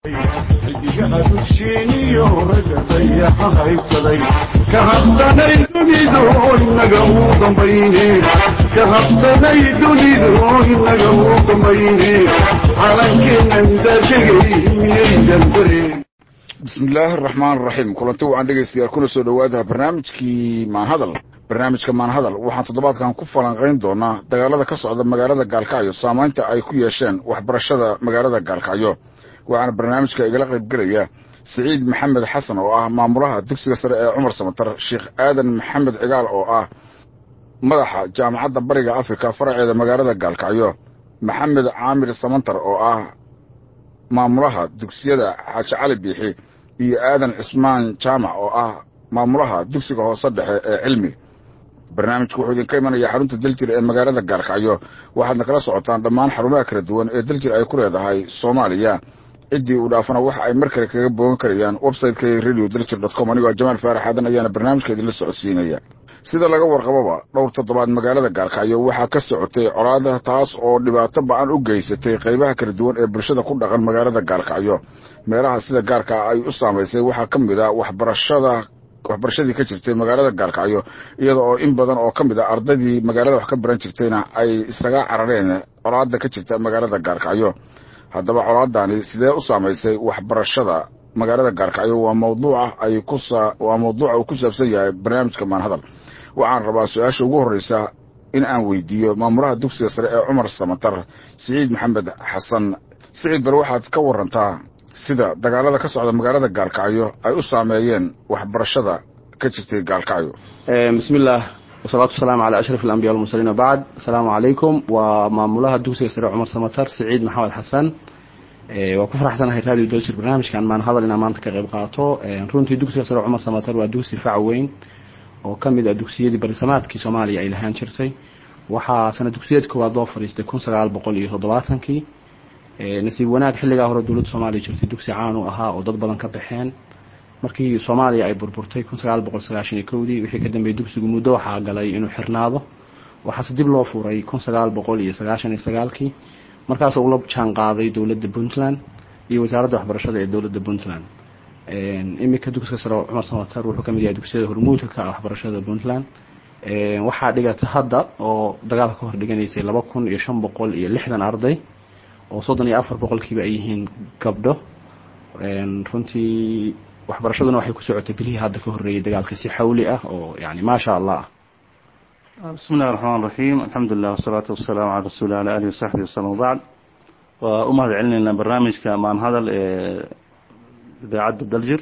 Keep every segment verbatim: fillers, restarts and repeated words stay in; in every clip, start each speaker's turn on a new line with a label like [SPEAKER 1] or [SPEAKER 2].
[SPEAKER 1] بسم الله الرحمن الرحيم كلنتي وعن dhegeystayaal kuna soo dhawaada barnaamijkii maan hadal barnaamijka maan hadal waxaan toddobaadkan ku falanqeyn doonaa dagaalada ka socda magaalada Gaalkacyo saameynta ay ku yeesheen waxbarashada magaalada Gaalkacyo waxaana barnaamijka igala qayb galaya Saciid Maxamed Xasan oo ah maamulaha dugsiga sare ee Cumar Samatar Sheekh Aadan Maxamed Cigaal oo ah madaxa jaamacadda Bariga Afrika faraceeda magaalada Gaalkacyo Maxamed Caamir Samantar oo ah maamulaha dugsiyada Xaaji Cali Biixi iyo Aadan Cismaan Jaamac oo ah maamulaha dugsiga hoose dhexe ee cilmi barnaamijku wuxuu idin ka imanayaa xarunta Daljir ee magaalada Gaalkacyo waxaadna kala socotaan dhammaan xarumaha kala duwan ee Daljir ay ku leedahay Soomaaliya cidii u dhaafana waxa ay mar kale kaga boogan karayaan website-ka radio daljir dot com anigoo Jamaal Faarax Aadan ayaana barnaamijkeeda la socodsiinaya sida laga warqababa dhowr toddobaad magaalada Gaalkacyo waxa ka socotay colaada taas oo dhibaato ba'an u geysatay qaybaha kala duwan ee bulshada ku dhaqan magaalada Gaalkacyo meelaha sida gaarka ay u saameysay waxa kamid ah waxbarashada waxbarashadii ka jirtay magaalada Gaalkacyo iyada oo in badan oo kamid ah ardadii magaalada wax ka baran jirtayna ay isaga carareen colaada ka jirta magaalada Gaalkacyo haddaba colaadani sidee u saameysay waxbarashada magaalada Gaalkacyo waa mawduuca ay ku waa mawduuca uu ku saabsan yahay barnaamijka maan hadal waxaan rabaa su'aasha ugu horeysa in aan weydiiyo maamulaha dugsiga sare ee Cumar Samatar Saciid Maxamed Xasan Saciid bar waxaad ka warantaa sida dagaalada ka socda magaalada Gaalkacyo ay u saameeyeen waxbarashada ka jirtay Gaalkacyo
[SPEAKER 2] ee bismillaah wasalaatu wasalaamu ala ashraf al-anbiya wal mursaliin ba'd assalamu alaykum wa maamulaha dugsiga sare Cumar Samatar Saciid Maxamed Xasan ee waa ku faraxsanahay radio Daljir barnaamijkan maan hadal inaan maanta ka qayb qaato runtii dugsiga sare Cumar Samatar waa dugsi fac weyn oo kamid ah dugsiyadii barisamaadkii Soomaaliya ay lahaan jirtay waxa sanad dugsiyeedka koowaad loo fariistay kun sagaal boqol iyo toddobaatan-kii ee nasiib wanaag xilliga hore dawladda Soomaaliya jirtay dugsi caan u ahaa oo dad badan ka baxeen markii Soomaaliya ay burburtay kun sagaal boqol sagaashan iyo kow-dii wixii ka dambeeyay dugsigu muddo waxa galay inuu xirnaado waxa dib loo furay kun sagaal boqol sagaashan iyo sagaal-kii markaas oo la jaan qaaday dawladda Puntland iyo wasaaradda waxbarashada ee dawladda Puntland ee imika dugsiga sare Cumar Samatar wuxuu kamid yahay dugsiyada hormuudka ka ah waxbarashada Puntland ee waxa dhigata hadda oo dagaalka ka hor dhiganaysay laba kun iyo shan boqol iyo lixdan arday oo soddon iyo afar boqolkiiba ay yihiin gabdho een runtii waxbarashaduna waxay ku socotay bilihii hadda ka horeeyay dagaalka si xawli ah oo yaani ma sha Allah
[SPEAKER 3] bismillaahir rahmaanir rahiim alxamdulillah wasalaatu wasalaamu ala rasuulillahi ala alihi wa sahbihi wasallam ba'd wa umad cilnina barnaamijka maan hadal ee idaacadda Daljir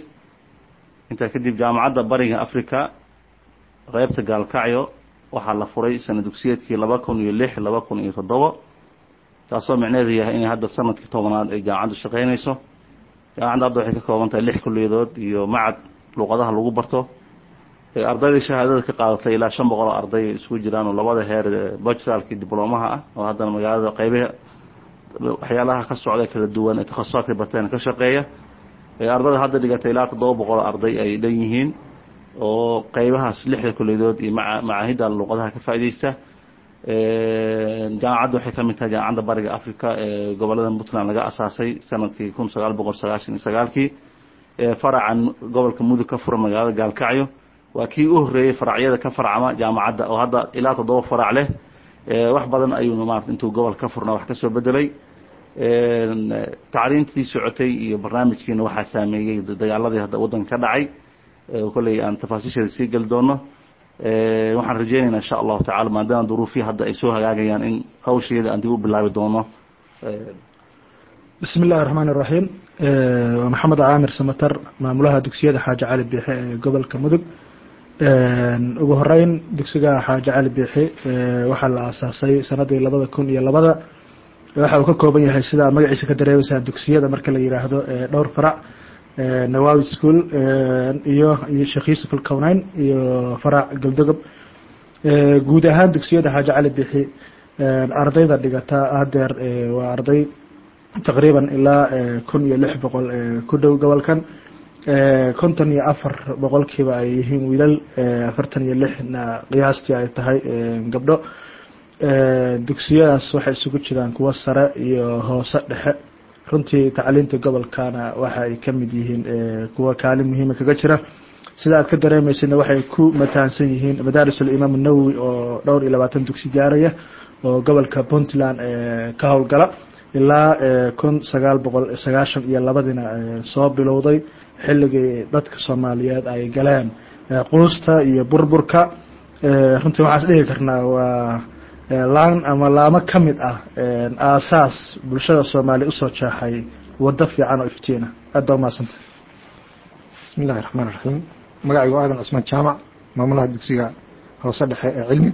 [SPEAKER 3] inta kadib jaamacadda Bariga Afrika qaybta Gaalkacyo waxa la furay sanad dugsiyeedkii laba kun iyo lix laba kun iyo toddoba taasoo macnaheedu yahay in hadda sanadkii tobanaad ay jaamacaddu shaqeynayso jaamacaddu waxay ka kooban tahay lix kulliyadood iyo macad luqadaha lagu barto ee ardayda shahaadada ka qaadatay ilaa shan boqol oo arday isku jiraan oo labada heer bachelorkii diblomaha ah oo hadda magaalada qaybaha waxyaalaha ka socda kala duwan ee takhasusaadka barteen ka shaqeeya ee ardayda hadda dhigatay ilaa toddoba boqol oo arday ay dhan yihiin oo qaybahaas lixda kulliyadood iyo macaahidda luqadaha ka faa'iideysta ee jaamacaddu waxay ka mid tahay jaamacadda Bariga Afrika ee gobolada Puntland laga asaasay sanadkii kun sagaal boqol sagaashan iyo sagaal-kii ee faracan gobolka Mudug ka furan magaalada Gaalkacyo waa kii u horeeyay faracyada ka farcama jaamacadda oo hadda ilaa toddoba farac leh ee wax badan ayuu maartay intuu gobol ka furna wax ka soo bedelay ee tacliintii socotay iyo barnaamijkiina waxa saameeyay dagaaladii hadda wadanka ka dhacay ee kulay aan tafaasiisheeda sii gal doono ee waxaan rajeynaynaa insha Allah ta'ala maadaama duruufii hadda ay soo hagaagayaan in hawsheeda aan dib u bilaabi doono
[SPEAKER 4] bismillaahir rahmaanir rahiim ee Maxamed Caamir Samatar maamulaha dugsiyada Xaaji Cali Biixi ee gobolka Mudug ee ugu horeyn dugsiga Xaaji Cali Biixi ee waxa la aasaasay sanadii laba kun iyo laba waxa uu ka kooban yahay sida magaciisa ka dareemaysa dugsiyada marka la yiraahdo ee dhowr farac ee Nawawi School iyo Sheekh Yusuf Al-Kawnayn iyo farac Galdogob ee guud ahaan dugsiyada Xaaji Cali Biixi ee ardayda dhigata adeer waa arday taqriiban ilaa kun iyo lix boqol ku dhow gobolkan ee konton iyo afar boqolkiiba ay yihiin wiilal afartan iyo lix na qiyaastii ay tahay gabdho ee dugsiyadaas waxay isugu jiraan kuwa sare iyo hoose dhexe runtii tacliinta gobolkana waxa ay ka mid yihiin kuwa kaalin muhiima kaga jira sida aad ka dareemaysayna waxay ku mataansan yihiin madaarisul imaam an-nawawi oo dhowr iyo labaatan dugsi gaaraya oo gobolka Puntland ka howlgala ilaa kun sagaal boqol sagaashan iyo labadina soo bilowday xilligii dadka Soomaaliyeed ay galeen quusta iyo burburka runtii waxaan dhihi karnaa waa laan ama laamo kamid ah aasaas bulshada Soomaaliyeed u soo jeexay wada fiican oo iftiina aad baa maasanta
[SPEAKER 5] bismillaahir rahmaanir rahiim magacaygu aadan Cusmaan Jaamac maamulaha dugsiga hoose dhexe ee cilmi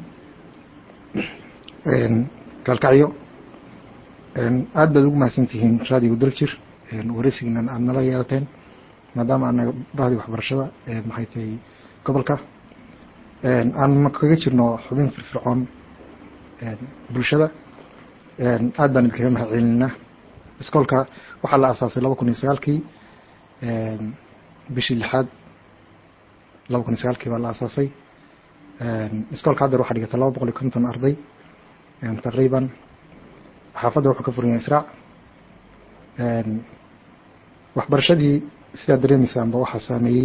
[SPEAKER 5] een kalkacyo een aad baad ugu mahadsantihiin raadiga Daljir een wareysigan aad nala yeelateen maadaama anaga baahdi waxbarashada ee maxay tahay gobolka een aan ma kaga jirno xubin firfircoon een bulshada een aad baan idinkaga mahadcelinaa iskoolka waxaa la aasaasay laba kun iyo sagaalkii een bishii lixaad laba kun iyo sagaalkii baa la aasaasay een iskoolka hadda waxaa dhigata laba boqol iyo konton arday een taqriiban xaafadda wuxuu ka furan yahay Israac een waxbarashadii sida dareemaysaan ba waxa saameeyay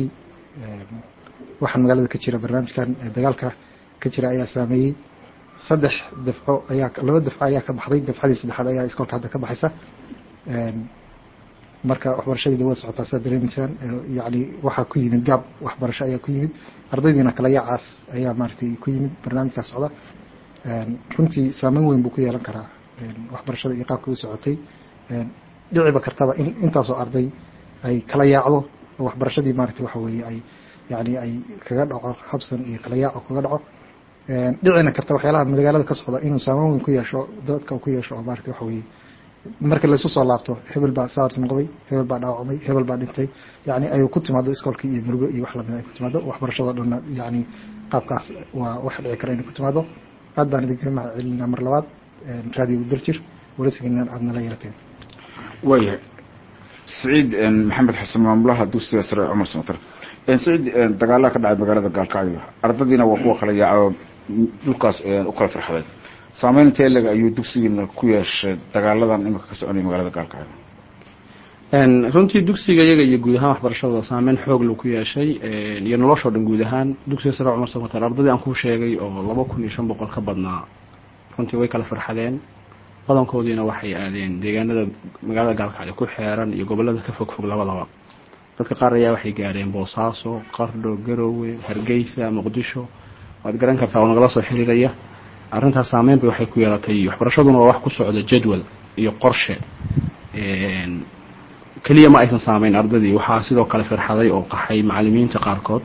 [SPEAKER 5] waxaan magaalada ka jira barnaamijkan dagaalka ka jira ayaa saameeyay saddex dafco ayaa laba dafco ayaa ka baxday dafcadii saddexaad ayaa iskoolka hadda ka baxaysa een marka waxbarashadii way socotaa sida dareemaysaan yaani waxa ku yimid gaab waxbarasho ayaa ku yimid ardaydiina kala yacaas ayaa maartay ku yimid barnaamijka socda een runtii saameyn weyn buu ku yeelan karaa een waxbarashada iyo qaabka u socotay een dhiciba kartaba in intaas oo arday ay kala yaacdo waxbarashadii maartay waxa weeye ay yaani ay kaga dhaco habsan iyo kala yaac kaga dhaco een dhicina karta waxyaalaha magaalada ka socda inuu saameyn weyn ku yeesho dadka ku yeesho maartay waxa weeye marka la soo laabto hebel baa saarsan noqday hebel baa dhaawacmay hebel baa dhintay yaani ay ku timaado iskoolkii iyo murugo iyo wax la mid ah ku timaado waxbarashada dhan yaani qaabkaas waa wax dhici kara inay ku timaado aad baan idinka mahadcelinaa mar labaad een raadiyo Daljir wareysigan aad nala yeelateen
[SPEAKER 1] waya Saciid Maxamed Xasan maamulaha dugsiga sare Umar Samatar een Saciid dagaalada ka dhacay magaalada Gaalkacyo ardadiina waa kuwa kala yaaco dhulkaas u kala farxaday saameynta ilaga ayuu dugsiga ku yeeshay dagaaladan imika ka soconay magaalada Gaalkacyo
[SPEAKER 2] een runtii dugsiga iyaga iyo guud ahaan waxbarashada saameyn xoog leh ku yeeshay een iyo nolosha dhan guud ahaan dugsiga sare Umar Samatar ardadii aan ku sheegay oo laba kun iyo shan boqol ka badnaa runtii way kala farxadeen badankoodiina waxay aadeen deegaanada magaalada Gaalkacyo ku xeeran iyo gobolada ka fog fog labadaba dadka qaar ayaa waxay gaareen Boosaaso Qardho Garowe Hargeysa Muqdisho waad garan kartaa oo nagala soo xiriiraya arrintaas saameyn bay waxay ku yeelatay waxbarashaduna waa wax ku socda jadwal iyo qorshe een kaliya ma aysan saameyn ardadii waxaa sidoo kale farxaday oo qaxay macallimiinta qaarkood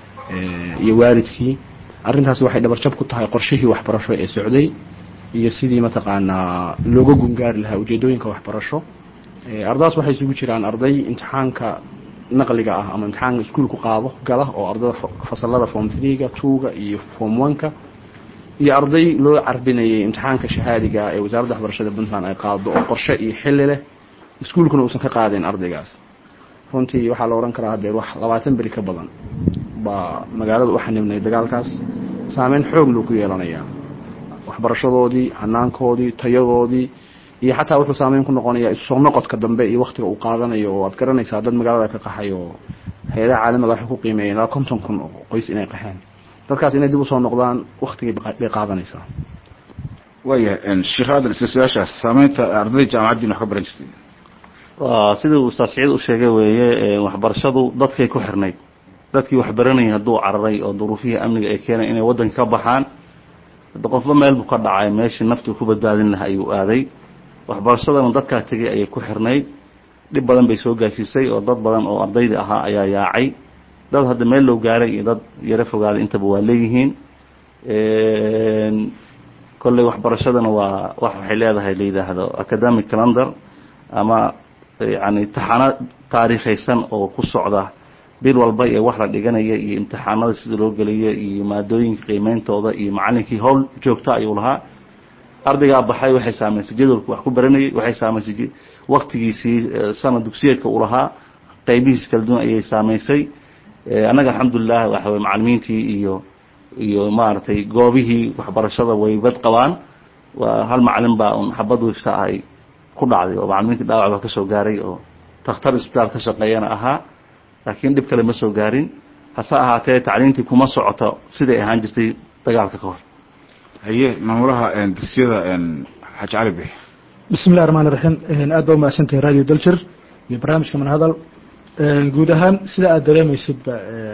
[SPEAKER 2] ee iyo waalidkii arrintaas waxay dhabar jab ku tahay qorshihii waxbarasho ee socday iyo sidii mataqaanaa looga gungaari lahaa ujeedooyinka waxbarasho ee ardaas waxay isugu jiraan arday imtixaanka naqliga ah ama imtixaanka iskuulku qaado gala oo ardada fasalada form three-ga two-ga iyo form one-ka iyo arday loo carbinayay imtixaanka shahaadiga ee wasaaradda waxbarashada Puntland ay qaado oo qorshe iyo xilli leh iskuulkuna uusan ka qaadin ardaygaas runtii waxaa la oran karaa hadda wax labaatan bari ka badan ba magaalada u xanibnay dagaalkaas saameyn xoog leh ku yeelanaya waxbarashadoodii hanaankoodii tayadoodii iyo xataa wuxuu saameyn ku noqonayaa isu soo noqodka dambe iyo waqtiga uu qaadanayo oo aad garanaysaa dad magaalada ka qaxayo hay'adaha caalamiga waxay ku qiimeeyeen ilaa konton kun oo qoys inay qaxeen dadkaas inay dib u soo noqdaan waqtigii bay qaadanaysaa
[SPEAKER 1] waya in shiraadan isashaasha saameynta ardayda jaamacadda wax ka baran jirtay
[SPEAKER 3] waa sidoo uu Saciid u sheegay weeye waxbarashadu dadkay ku xirnay dadkii wax baranayay haduu cararay oo duruufihii amniga ay keenay inay wadanka ka baxaan qofba meel buu ka dhacay meeshii naftu ku badbaadin lahaa ayuu aaday waxbarashadana dadka tagay ay ku xirnay dib badan bay soo gaasisay oo dad badan oo ardayda ahaa ayaa yaacay dad hadda meel loo gaaray iyo dad yara fogaaday intaba waa leeyihiin een kulli waxbarashadana waa wax waxay leedahay leedahay academic calendar ama yani imtixaanaad taariikhaysan oo ku socda bil walba ee wax la dhiganaya iyo imtixaanada sida loo galiyo iyo maadooyinka qiimeentooda iyo macallinkii hawl joogta ayuu lahaa ardayga baxay waxay saameysay jadwalku wax ku baranayay waxay saameysay waqtigiisii sanad dugsiyeedka uu lahaa qaybihiis kala duwan ayay saameysay anaga alxamdulillah waxa way macallimiintii iyo iyo maartay goobihii waxbarashada way bad qabaan waa hal macallin baa un xabadu istaay ku dhacday oo macallimiintii dhaawac baa ka soo gaaray oo takhtar isbitaal ka shaqeeyana ahaa laakiin dhib kale ma soo gaarin hase ahaatee tacliintii kuma socoto siday ahaan jirtay dagaalka ka hor
[SPEAKER 1] haye maamulaha dugsiyada xaaji cali bix
[SPEAKER 4] bismi illahi raxmaan raxiim aad baa umahadsantahay radio daljir iyo barnaamijka manhadal guud ahaan sida aad dareemaysidba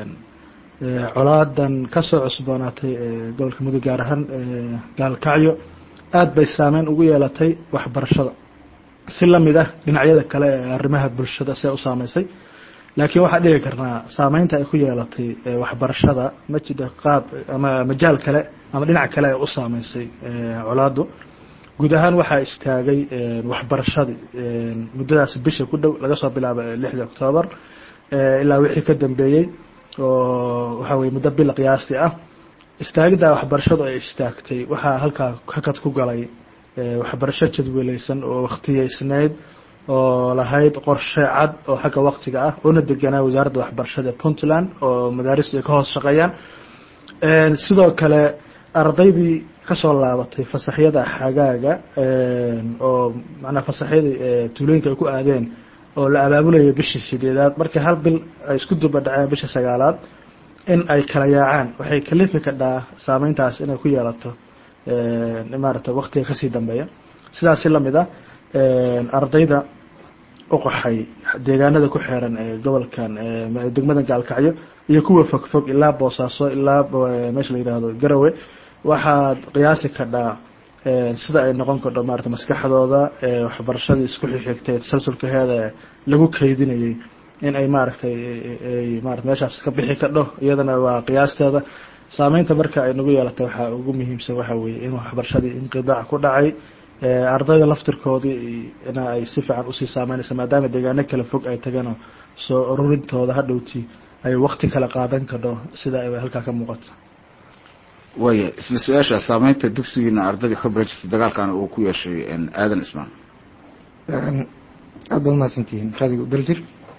[SPEAKER 4] colaadan kasoo cusboonaatay gobolka mudug gaar ahaan gaalkacyo aad bay saameyn ugu yeelatay waxbarashada si lamid ah dhinacyada kale ee arrimaha bulshada see u saameysay laakiin waxaa dhigi karnaa saameynta ay ku yeelatay waxbarashada ma jira qaab ama majaal kale ama dhinac kale ay u saameysay colaadu guud ahaan waxaa istaagay waxbarashadii muddadaas bisha ku dhow laga soo bilaabo lixda octoobar ilaa wixii ka dambeeyey oo waxa weye muddo bil qiyaasti ah istaagidda waxbarashadu ay istaagtay waxaa halkaa hakad ku galay waxbarasho jadwaleysan oo waktiyeysneyd oo lahayd qorshe cad oo xagga waktiga ah oona deganaa wasaaradda waxbarashada ee puntland oo madaaristu ay ka hoos shaqeeyaan sidoo kale ardaydii kasoo laabatay fasaxyada xagaaga oo macnaa fasaxyadii tuulooyinka ay ku aadeen oo la abaabulayo bishii sideedaad markii hal bil ay isku duba dhaceen bisha sagaalaad in ay kala yaacaan waxay kalifi kadhaa saameyntaas inay ku yeelato maarata waktiga kasii dambeeya sidaasi lamid ah ardayda uqaxay deegaanada ku xeeran ee gobolkan degmada gaalkacyo iyo kuwa fogfog ilaa boosaaso ilaa meesha la yidhaahdo garowe waxaad qiyaasi kadhaa sida ay noqon kadho maarata maskaxdooda waxbarashadii isku xigxigtay tasalsulkaheeda lagu kaydinayay in ay maaragtay maarata meeshaas ka bixi kadho iyadana waa qiyaasteeda saameynta marka ay nagu yeelatay waxaa ugu muhiimsan waxa weeye in waxbarashadii inqidaac ku dhacay ardayda laftirkoodii ina ay si fiican usii saameynaysa maadaama deegaano kala fog ay tagano soo ururintooda hadhowtii ay wakti kala qaadan kadho sida ay halkaa ka muuqato
[SPEAKER 1] waya isla su-aasha saameynta dugsigiina ardayda ka bara jirtay dagaalkan uu ku yeeshay aadan ismaan
[SPEAKER 5] aad baad umahadsantihiin raadiga daljir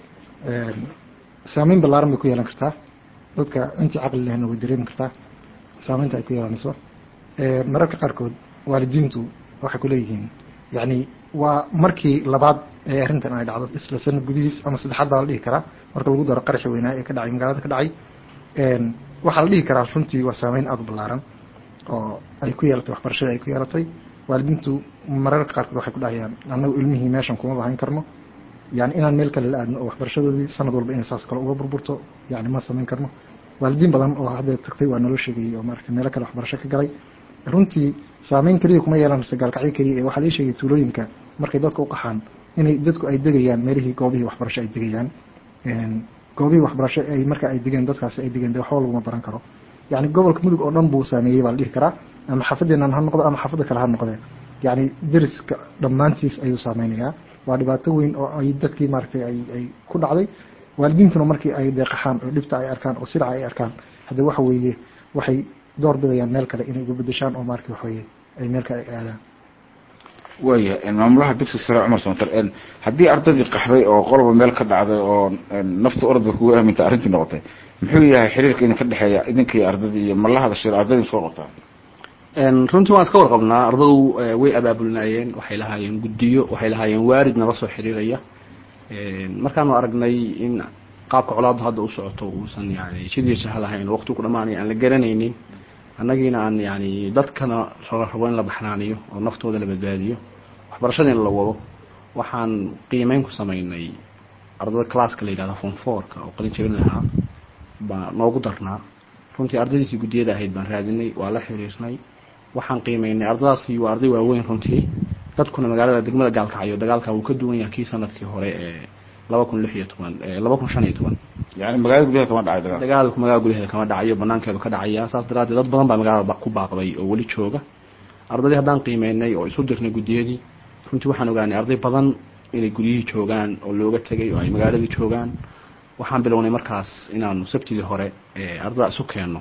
[SPEAKER 5] saameyn ballaaran bay ku yeelan kartaa dadka intii caqli lehna way dareemi kartaa saameynta ay ku yeelanayso mararka qaarkood waalidiintu waxay kuleeyihiin yani waa markii labaad ee arrintan ay dhacdo isla sanad gudihiis ama saddexaad baa la dhihi karaa marka lagu daro qaraxi weynaa ee ka dhacay magaalada ka dhacay waxaa la dhihi karaa runtii waa saameyn aada u ballaaran oo ay ku yeelatay waxbarashada ay ku yeelatay waalidiintu mararka qaarkood waxay ku dhahayaan annagu ilmihii meeshan kuma bahan karno yani inaan meel kale la aadno oo waxbarashadoodii sanad walba inay saas kale uga burburto yani ma samayn karno waalidiin badan oo hadda tagtay waa naloo sheegayay oo maaragtay meelo kale waxbarasho ka galay runtii saameyn keliya kuma yeelanaysa gaalkacyo keliya ee waxaa lii sheegay tuulooyinka markay dadka u qaxaan inay dadku ay degayaan meelihii goobihii waxbarasho ay degayaan goobihii waxbarasho ay marka ay degeen dadkaasi ay degeen de waxba laguma baran karo yani gobolka mudug oo dhan buu saameeyey baa la dhihi karaa ama xaafadeenan ha noqdo ama xaafadda kale ha noqdee yani deriska dhammaantiis ayuu saameynayaa waa dhibaato weyn oo ay dadkii maaragtay ay ay ku dhacday waalidiintuna markii ay deeqaxaan oo dhibta ay arkaan oo silaca ay arkaan hadda waxa weeye waxay door bidayaan meel kale inay uga bedeshaan oo maaragtay waxa weeye ay meel kale ay aadaan
[SPEAKER 1] waya maamulaha dugsiga sare cumar samatar haddii ardaydii qaxday oo qoloba meel ka dhacday oo nafta orod bay kugu aaminta arrintii noqotay muxuu yahay xiriirka idinka dhexeeya idinka iyo ardadii iyo ma la hadashay ardayda iska qabtaa
[SPEAKER 2] runtii waan iska warqabnaa ardadu way abaabulnaayeen waxay lahaayeen guddiyo waxay lahaayeen waarid nala soo xiriiraya markaanu aragnay in qaabka colaadu hadda u socoto uusan yani sidii jaha lahayn waqti ku dhamaanay aan la garanaynin annagiina aan yani dadkana la rabo in la baxnaaniyo oo naftooda la badbaadiyo waxbarashadiina la wado waxaan qiimeyn ku samaynay ardada classka la yidhahda form fourka oo qalin jabin lahaa baa noogu darnaa runtii ardadiisii guddiyada ahayd baan raadinay waa la xiriirnay waxaan qiimeynay ardadaasi waa arday waaweyn runtii dadkuna magaalada degmada gaalkacyo dagaalka wuu ka duwan yahay kii sanadkii hore ee laba kun lix iyo toban laba kun shan iyo toban
[SPEAKER 1] yani magaalada gudaheeda kama dhacay dagaal
[SPEAKER 2] dagaalku magaalada gudaheeda kama dhacayo banaankeedu ka dhacaya saas daraadeed dad badan baa magaalada ku baaqday oo weli jooga ardadii haddaan qiimeynay oo isu dirnay guddiyadii runtii waxaan ogaanay arday badan inay guryihii joogaan oo looga tegay oo ay magaaladii joogaan waxaan bilownay markaas inaanu sabtidii hore ardada isu keenno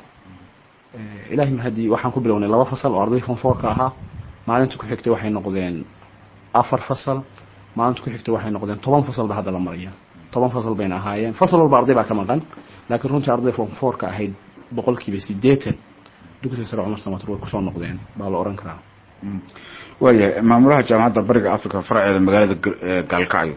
[SPEAKER 2] ilaahi mahadii waxaan ku bilownay laba fasal oo arday form fourka ahaa maalinta ku xigtay waxay noqdeen afar fasal maalinta ku xigtay waxay noqdeen toban fasal ba hadda la maraya toban fasal bayna ahaayeen fasal walba arday baa ka maqan laakiin runtii arday form four ka ahayd boqolkiiba siddeetan dugsiga sare cumar samatar way kusoo noqdeen baa la oran karaa
[SPEAKER 1] waayahay maamulaha jaamacadda bariga africa faraceeda magaalada gaalkacyo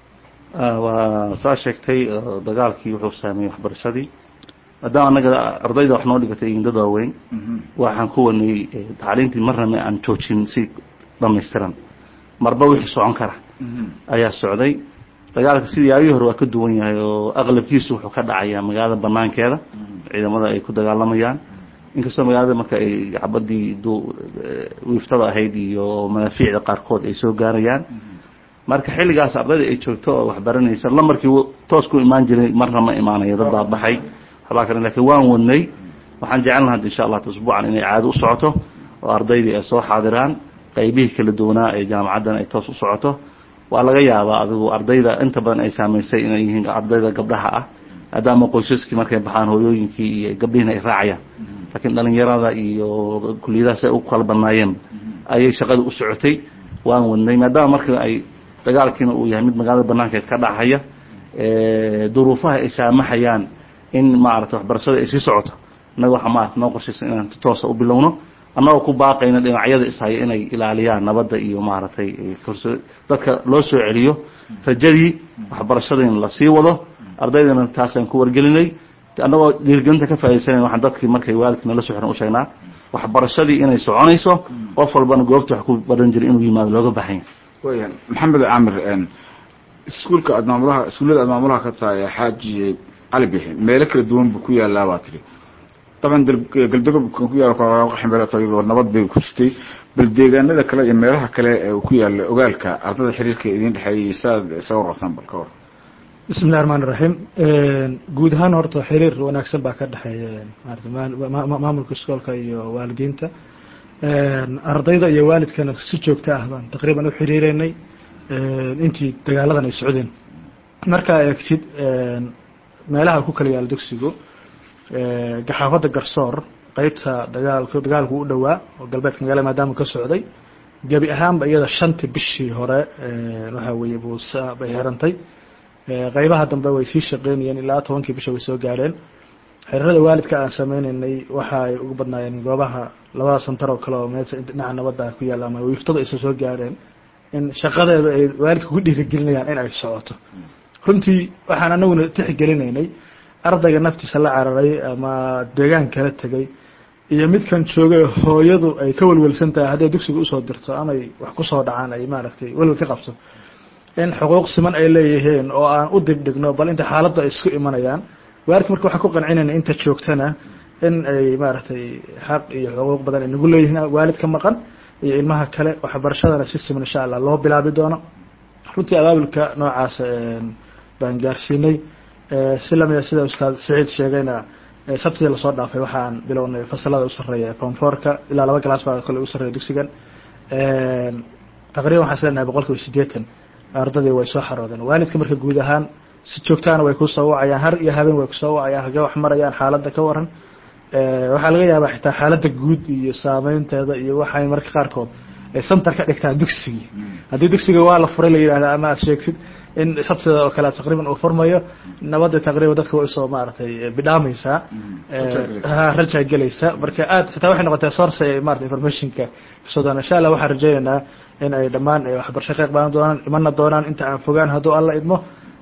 [SPEAKER 3] waa saa sheegtay dagaalkii wuxuu saameeyey waxbarashadii maadaama annaga ardayda wax noo dhigatay dad waaweyn waxaan ku wanay tacliintii marna ma aan joojin si dhammaystiran marba wixii socon kara ayaa socday dagaalka sidii ayuu hore waa ka duwan yahay oo aqlabkiisu wuxuu ka dhacayaa magaalada banaankeeda ciidamada ay ku dagaalamayaan inkastoo magaalada marka ay xabadii wiiftada ahayd iyo madaafiicda qaarkood ay soo gaarayaan marka xilligaas ardayda ay joogto oo wax baranaysa la markii toos ku imaan jiray marna ma imaanayo dad baa baxay waxbaa kale laakiin waan wadnay waxaan jecelnahay insha allah usbuucan inay caado u socoto oo ardaydii ay soo xaadiraan qaybihii kala duwanaa ee jaamacaddan ay toos u socoto waa laga yaabaa adigu ardayda inta badan ay saamaysay inay yihiin ardayda gabdhaha ah maadaama qoysaskii markay baxaan hooyooyinkii iyo gabdhihiina ay raacayaan laakiin dhalinyarada iyo kuliyadahaas ay u kala badnaayeen ayay shaqada u socotay waan wadnay maadaama marka ay dagaalkiina uu yahay mid magaalada banaankeed ka dhacaya duruufaha ay saamaxayaan in maaragtay waxbarashada ay sii socoto innaga waxa maaragta noo qorshaysan inaan toosa u bilowno annagoo ku baaqayna dhinacyada ishaya inay ilaaliyaan nabadda iyo maaragtay dadka loo soo celiyo rajadii waxbarashadiina la sii wado ardaydana taasaan ku wargelinay annagoo dhiirgelinta ka faa'iidaysanay waxaan dadkii markay waalidkina la soo xiran u sheegnaa waxbarashadii inay soconayso qof walbana goobta wax ku baran jiray inuu yimaado looga baahan yahay
[SPEAKER 1] wayan maxamed caamir iskuulka aad maamulaha iskuullada aad maamulaha ka tahay xaaji cali bixi meelo kala duwan buu ku yaalaa baa tiri طبعا galdagob ku yaalo qaximbeelada nabad bay ku jirtay bal deegaanada kale iyo meelaha kale ee ku yaala ogaalka ardada xiriirka idin dhaxeeyay saad soo rabtaan bal ka war
[SPEAKER 4] bismillaahir rahmaanir rahiim guud ahaan horta xiriir wanaagsan baa ka dhaxeeya maamulka iskoolka iyo waalidiinta ardayda iyo waalidkana si joogto ah baan taqriiban u xiriireynay intii dagaaladan ay socdeen marka eegtid meelaha ku kala yaala dugsigu gaxaafada garsoor qaybta dagaalku dagaalku u dhawaa oo galbeedka magaalada maadaama ka socday gabi ahaanba iyada shantii bishii hore waxa weeye buusa bay xirantay qaybaha dambe way sii shaqeynayeen ilaa tobankii bisha way soo gaareen xiriirada waalidka aan sameynaynay waxa ay ugu badnaayeen goobaha labada santar oo kale oo meesha dhinaca nabadda ku yaala ama wiiftada ay soo gaareen in shaqadeeda ay waalidku ku dhiirigelinayaan in ay socoto runtii waxaan anaguna tixgelinaynay ardayga naftiisa la cararay ama deegaan kala tagay iyo midkan joogay hooyadu ay ka walwalsan tahay hadday dugsiga usoo dirto ama ay wax ku soo dhacaan ay maaragtay walwal ka qabto in xuquuq siman ay leeyihiin oo aan u dibdhigno bal inta xaaladda ay isku imanayaan waalidka marka waxaa ku qancinayna inta joogtana in ay maaragtay xaq iyo xuquuq badan ay nagu leeyihiin waalidka maqan iyo ilmaha kale waxbarashadana si siman insha allah loo bilaabi doono runtii abaabulka noocaas baan gaarsiinay si lamida sida ustaad Saciid sheegayna sabtida la soo dhaafay waxaan bilownay fasalada u sareeya form four ka ilaa laba class baa kale u sareeya dugsigan ee taqriiban waxa saleena boqolkiiba siddeetan ardayda way soo xaroodeen waalidka marka guud ahaan si joogtaan way ku soo wacayaan har iyo habeen way ku soo wacayaan haga wax marayaan xaaladda ka waran ee waxa laga yaabaa xitaa xaaladda guud iyo saameynteeda iyo waxay marka qaar kood ee center ka dhigtaa dugsiga hadii dugsiga waa la furay la yiraahdo ama aad sheegtid in sabtida oo kale taqriiban uu furmayo nabadda taqriiban dadka way soo maartay bidaamaysa ee raja galaysa marka aad xitaa waxay noqotay source ee maartay informationka soo dana insha Allah waxaan rajaynaynaa in ay dhamaan waxbarasho qayb qaadan doonaan imanna doonaan inta aan fogaan haduu alla idmo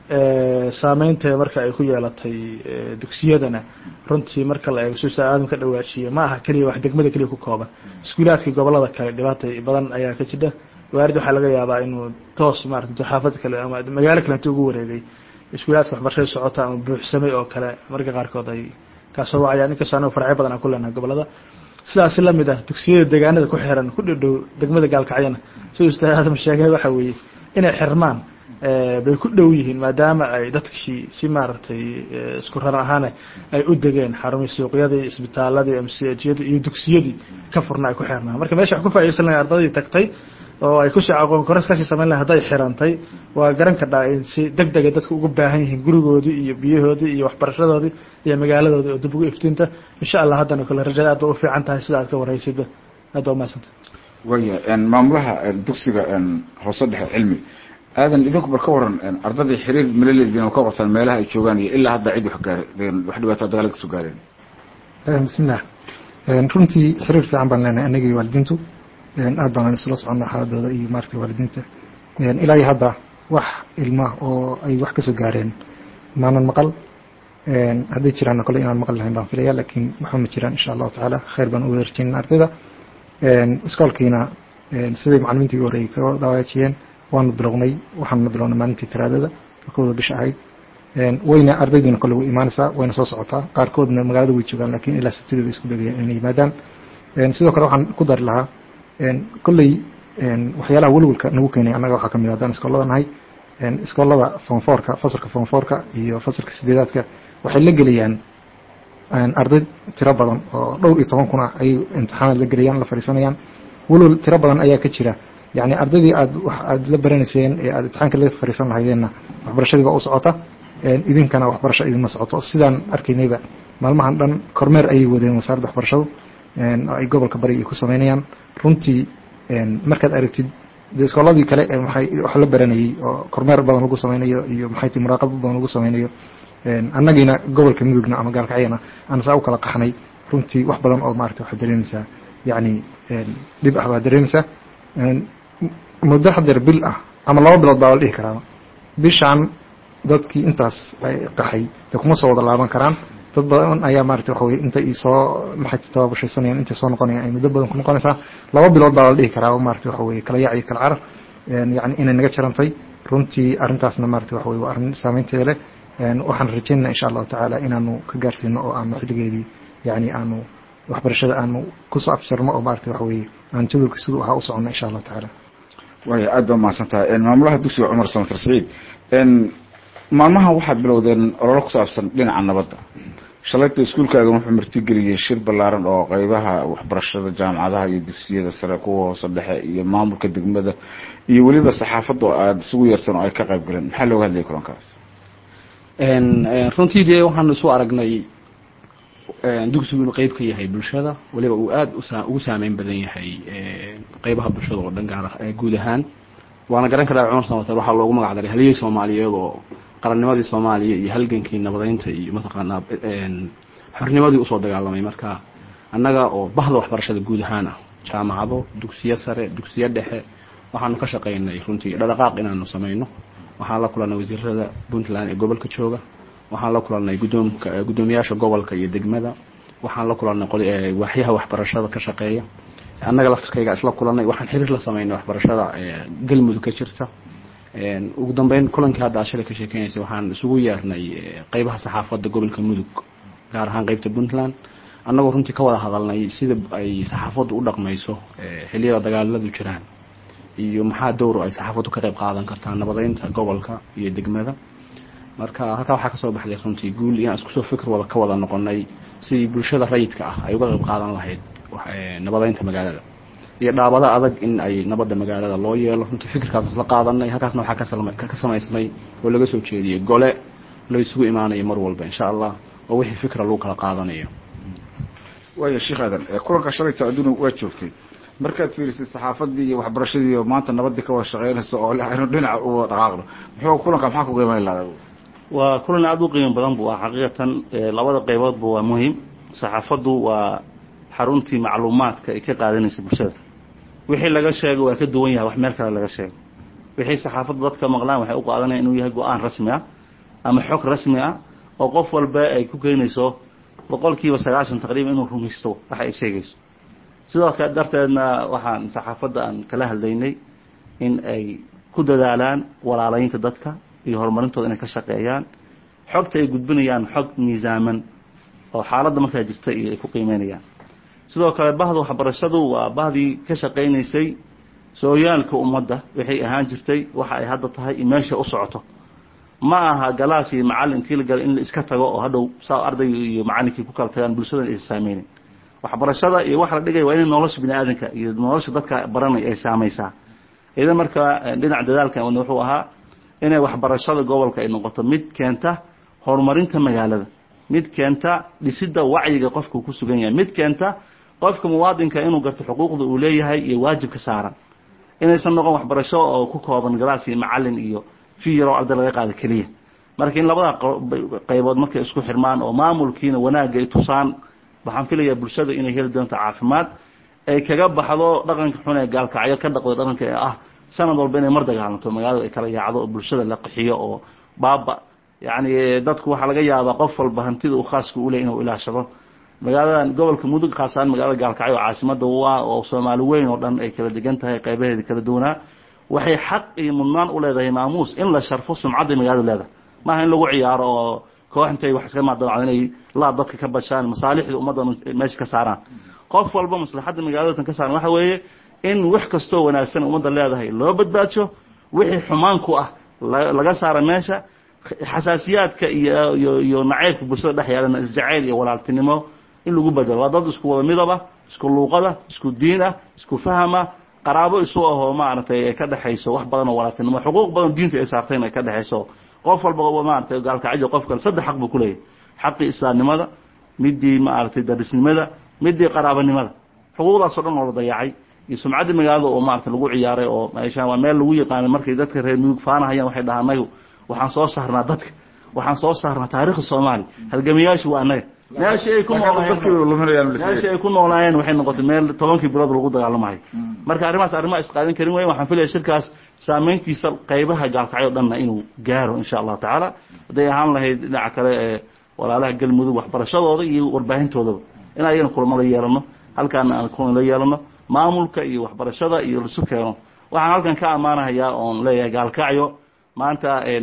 [SPEAKER 4] ee saameynta marka ay ku yeelatay dugsiyadana runtii marka la eego sida aadam ka dhawaashiyo ma aha kaliya wax degmada kaliya ku kooban iskuulaadka gobolada kale dhibaatay badan ayaa ka jira waalid waxa laga yaabaa inuu toos maartay xaafad kale ama magaalo kale ugu wareegay iskuulaadka waxbarashada socota ama buuxsamay oo kale marka qaar kood ay ka soo wacayaan in ka soo farxay badan ku leenahay gobolada sidaas la mid ah dugsiyada deegaanada ku xiran ku dhow degmada gaalkacyana soo istaahada sheegay waxa weeye inay xirmaan ee bay ku dhow yihiin maadaama ay dadkii si maartay isku raran ahaan ay u degeen xarumaha suuqyada isbitaalada M C H-yada iyo dugsiyadii ka furnaa ku xirnaa marka meesha wax ku faa'iideysan ardayda tagtay oo ay ku shaqo koras ka sameyn lahayd haday xirantay waa garan ka dhacay si degdeg ah dadku ugu baahan yihiin gurigoodii iyo biyahoodii iyo waxbarashadoodii iyo magaaladoodii oo dib ugu iftiinta insha Allah hadana kala rajada aad u fiican tahay sida aad ka waraysid aad u maasanta
[SPEAKER 1] waya en maamulaha dugsiga en hoose dhexe cilmi aadan idinku barka waran ardada xiriir milaleedina oo ka warsan meelaha ay joogan iyo ilaa hadda cid wax gaareen wax dhibaato dagaalka soo gaareen
[SPEAKER 5] bismillaah runtii xiriir fiican baan leenahay anagii waalidiintu aad baan isla soconnaa xaaladooda iyo maaragtay waalidiinta ilaa iyo hadda wax ilma oo ay wax ka soo gaareen maanan maqal hadday jiraan kole inaan maqli lahayn baan filaya laakiin waxba ma jiraan insha allahu tacaala khayr baan u wada rajaynaa ardayda iskoolkiina siday macalimiintii horreeyey ka dhawaajiyeen waanu bilownay waxaanuna bilownay maalintii talaadada kooda bisha ahayd wayna ardaydiina kole way imaanaysaa wayna soo socotaa qaarkoodna magaalada way joogaan laakiin ilaa sabtida bay isku degayaan inay yimaadaan sidoo kale waxaan ku dari lahaa kolley waxyaalaha welwelka nagu keenay annaga waxaa kamid haddaan iskoolada nahay iskoolada fonfoorka fasalka fonfoorka iyo fasalka sideedaadka waxay la gelayaan arday tiro badan oo dhowr iyo toban kun ah ayay imtixaanaad la gelayaan la fadhiisanayaan welwel tiro badan ayaa ka jira yani ardaydii aad aad la baranayseen ee aad imtixaanka la fadhiisan lahaydeenna waxbarashadii baa u socota idinkana waxbarasho idinma socoto sidaan arkaynayba maalmahan dhan kormeer ayay wadeen wasaaradda waxbarashadu ay gobolka bari ay ku samaynayaan runtii markaad aragtid de iskooladii kale maxay wax la baranayay oo kormeer badan lagu samaynayo iyo maxay tahay muraaqabo badan lagu samaynayo annagiina gobolka mudugna ama gaalkacyana aan saa u kala qaxnay runtii wax badan oo maaragtay waxaad dareemaysaa yacni dhib ah baad dareemaysaa muddo hadeer bil ah ama laba bilood baa la dhihi karaa bishaan dadkii intaas qaxay de kuma soo wada laaban karaan dad badan ayaa maaragtay waxa weye inta isoo maxay tababashaysanayaan intay soo noqonayaan ay muddo badan ku noqonaysaa laba bilood baa la dhihi karaa maaragtay waxa weye kala yaac iyo kala carar yani inay naga jarantay runtii arrintaasna maaragtay waxa weye waa arrin saameynteeda leh waxaan rajaynaa insha allahu tacaala inaanu ka gaarsiino oo aanu xilligeedii yani aanu waxbarashada aanu kusoo afjarno oo maaragtay waxa weye aan jadwalka siduu ahaa u soconno insha allahu tacaala
[SPEAKER 1] waaya aad baa mahadsantahay maamulaha dugsiga cumar samatar saciid maalmahan waxaad bilowdeen ololo ku saabsan dhinaca nabadda shalayta iskuulkaaga wuxuu martigeliyey shir ballaaran oo qaybaha waxbarashada jaamacadaha iyo dugsiyada sare kuwa hoose dhexe iyo maamulka degmada iyo weliba saxaafadda oo aada isugu yeersan oo ay ka qayb galeen maxaa looga hadlayay kulankaas
[SPEAKER 2] runtii dee waxaanu isu aragnay dugsigu inuu qayb ka yahay bulshada waliba uu aada ugu saameyn badan yahay qaybaha bulshada oo dhan gaar guud ahaan waana garan karaa cumar samatar waxaa loogu magac daray halyey soomaaliyeed oo qarannimadii soomaaliya iyo halgankii nabadeynta iyo mataqaanaa xornimadii usoo dagaalamay marka annaga oo bahda waxbarashada guud ahaan ah jaamacado dugsiyo sare dugsiyo dhexe waxaanu ka shaqaynay runtii dhaqdhaqaaq inaanu samayno waxaan la kulannay wasiirada puntland ee gobolka jooga waxaan la kulannay gudoomka gudoomiyaasha gobolka iyo degmada waxaan la kulannay waaxyaha waxbarashada ka shaqeeya annaga laftirkayga isla kulannay waxaan xiriir la samaynay waxbarashada galmudug ka jirta ugu dambeyn kulankii hadda ashale ka sheekeynaysay waxaan isugu yeernay qaybaha saxaafadda gobolka mudug gaar ahaan qaybta puntland annagoo runtii ka wada hadalnay sida ay saxaafaddu u dhaqmayso xilliyada dagaaladu jiraan iyo maxaa dowro ay saxaafaddu ka qayb qaadan kartaa nabadeynta gobolka iyo degmada marka halkaa waxaa kasoo baxday runtii guul inaan isku soo fikir wada ka wada noqonay sidii bulshada rayidka ah ay uga qayb qaadan lahayd nabadeynta magaalada iyo dhaabada adag in ay nabadda magaalada loo yeelo runtii fikirkaas isla qaadanay halkaasna waxaa ka samaysmay oo laga soo jeediyey gole la isugu imaanayo mar walba insha allah oo wixii fikra lagu kala qaadanayo
[SPEAKER 1] waaya sheekh aadan kulanka shalayta adduuna waa joogtay markaad fiirisay saxaafadii iyo waxbarashadii iyo maanta nabadii ka wada shaqeynaysa oo aynu dhinaca u dhaqaaqno muxuu kulanka maxaa ku qiimayn lahaa
[SPEAKER 3] waa kulan aada u qiimo badan bu ah xaqiiqatan labada qayboodba waa muhiim saxaafaddu waa xaruntii macluumaadka ay ka qaadanaysa bulshada wixii laga sheego waa ka duwan yahay wax meel kale laga sheego wixii saxaafaddu dadka maqlaan waxay u qaadanayaan inuu yahay go-aan rasmi ah ama xog rasmi ah oo qof walba ay ku keenayso boqolkiiba sagaashan taqriiban inuu rumaysto waxa ay sheegayso sidoo kale darteedna waxaan saxaafadda aan kala hadlaynay in ay ku dadaalaan walaalaynta dadka iyo horumarintooda inay ka shaqeeyaan xogta ay gudbinayaan xog miisaaman oo xaaladda markaa jirta iyo ay ku qiimeynayaan sidoo kale bahda waxbarashadu waa bahdii ka shaqaynaysay sooyaalka ummadda waxay ahaan jirtay waxa ay hadda tahay in meesha u socoto ma aha galaas iyo macallin intii la galo in la iska tago oo hadhow saa ardayga iyo macallinkii ku kala tagaan bulshada ay saameynin waxbarashada iyo wax la dhigay waa in nolosha bini aadanka iyo nolosha dadka baranay ay saamaysaa idan marka dhinac dadaalkan wuxuu ahaa inay waxbarashada gobolka ay noqoto mid keenta horumarinta magaalada mid keenta dhisidda wacyiga qofka ku sugan yahay mid keenta qofka muwaadinka inuu garto xuquuqda uu leeyahay iyo waajibka saaran inaysan noqon waxbarasho oo ku kooban galaas iyo macallin iyo fi yaro arday laga qaado keliya marka in labada qaybood markay isku xirmaan oo maamulkiina wanaagga ay tusaan waxaan filayaa bulshada inay heli doonto caafimaad ay kaga baxdo dhaqanka xun ee gaalkacyo ka dhaqdo dhaqanka ee ah sanad walba inay mar dagaalanto magaalada ay kala yaacdo oo bulshada la qaxiyo oo baaba yani dadku waxa laga yaabaa qof walba hantida uu khaaska u leeyahay inuu ilaashado magaaladan gobolka mudug khaasan magaalada gaalkacyo caasimada waa oo Soomaali weyn oo dhan ay kala degan tahay qaybaheeda kala duwanaa waxay xaq iyo mudnaan u leedahay maamuus in la sharfo sumcadda magaalada leedahay ma aha in lagu ciyaaro oo koox intay wax iska maadaan inay la dadka ka bashaan masaalixda ummadda meesha ka saaraan qof walba maslaxada magaalada ka saaran waxa weeye in wax kasto wanaagsan ummadda leedahay loo badbaadsho wixii xumaan ku ah laga saaro meesha xasaasiyaadka iyo iyo iyo naceebka bulshada dhexyaana isjacayl iyo walaaltinimo in lagu badalo waa dad isku wada midaba isku luuqada isku diin ah isku fahama qaraabo isu ahoo maartay ka dhaxayso wax badan oo walaaltinimo xuquuq badan diinta ay saarteen ay ka dhaxayso qof walba oo maartay gaalkacyo qofkan saddex xaq buu ku leeyahay xaqi islaamnimada midii maartay darisnimada midii qaraabanimada xuquuqdaas oo dhan oo la dayacay iyo sumcadda magaalada oo maartay lagu ciyaaray oo meesha waa meel lagu yaqaan markay dadka reer mudug faanahayaan waxay dhahaanayo waxaan soo saarnaa dadka waxaan soo saarnaa taariikhda Soomaali halgamiyaashu waa anaga meesha ay ku noolaayeen meesha ay ku noolaayeen waxay noqotay meel tobankii bilood lagu dagaalamayo marka arrimahaas arrimaha isqaadan karin way waxaan filayaa shirkaas saameyntiisa qaybaha gaalkacyo dhanna inuu gaaro insha Allah taala haday ahaan lahayd dhinaca kale ee walaalaha galmudug waxbarashadooda iyo warbaahintooda in ayaan kulmada yeelano halkaan aan kulmada yeelano maamulka iyo waxbarashada iyo la sukeeno waxaan halkan ka amaanayaa oo leeyahay gaalkacyo maanta een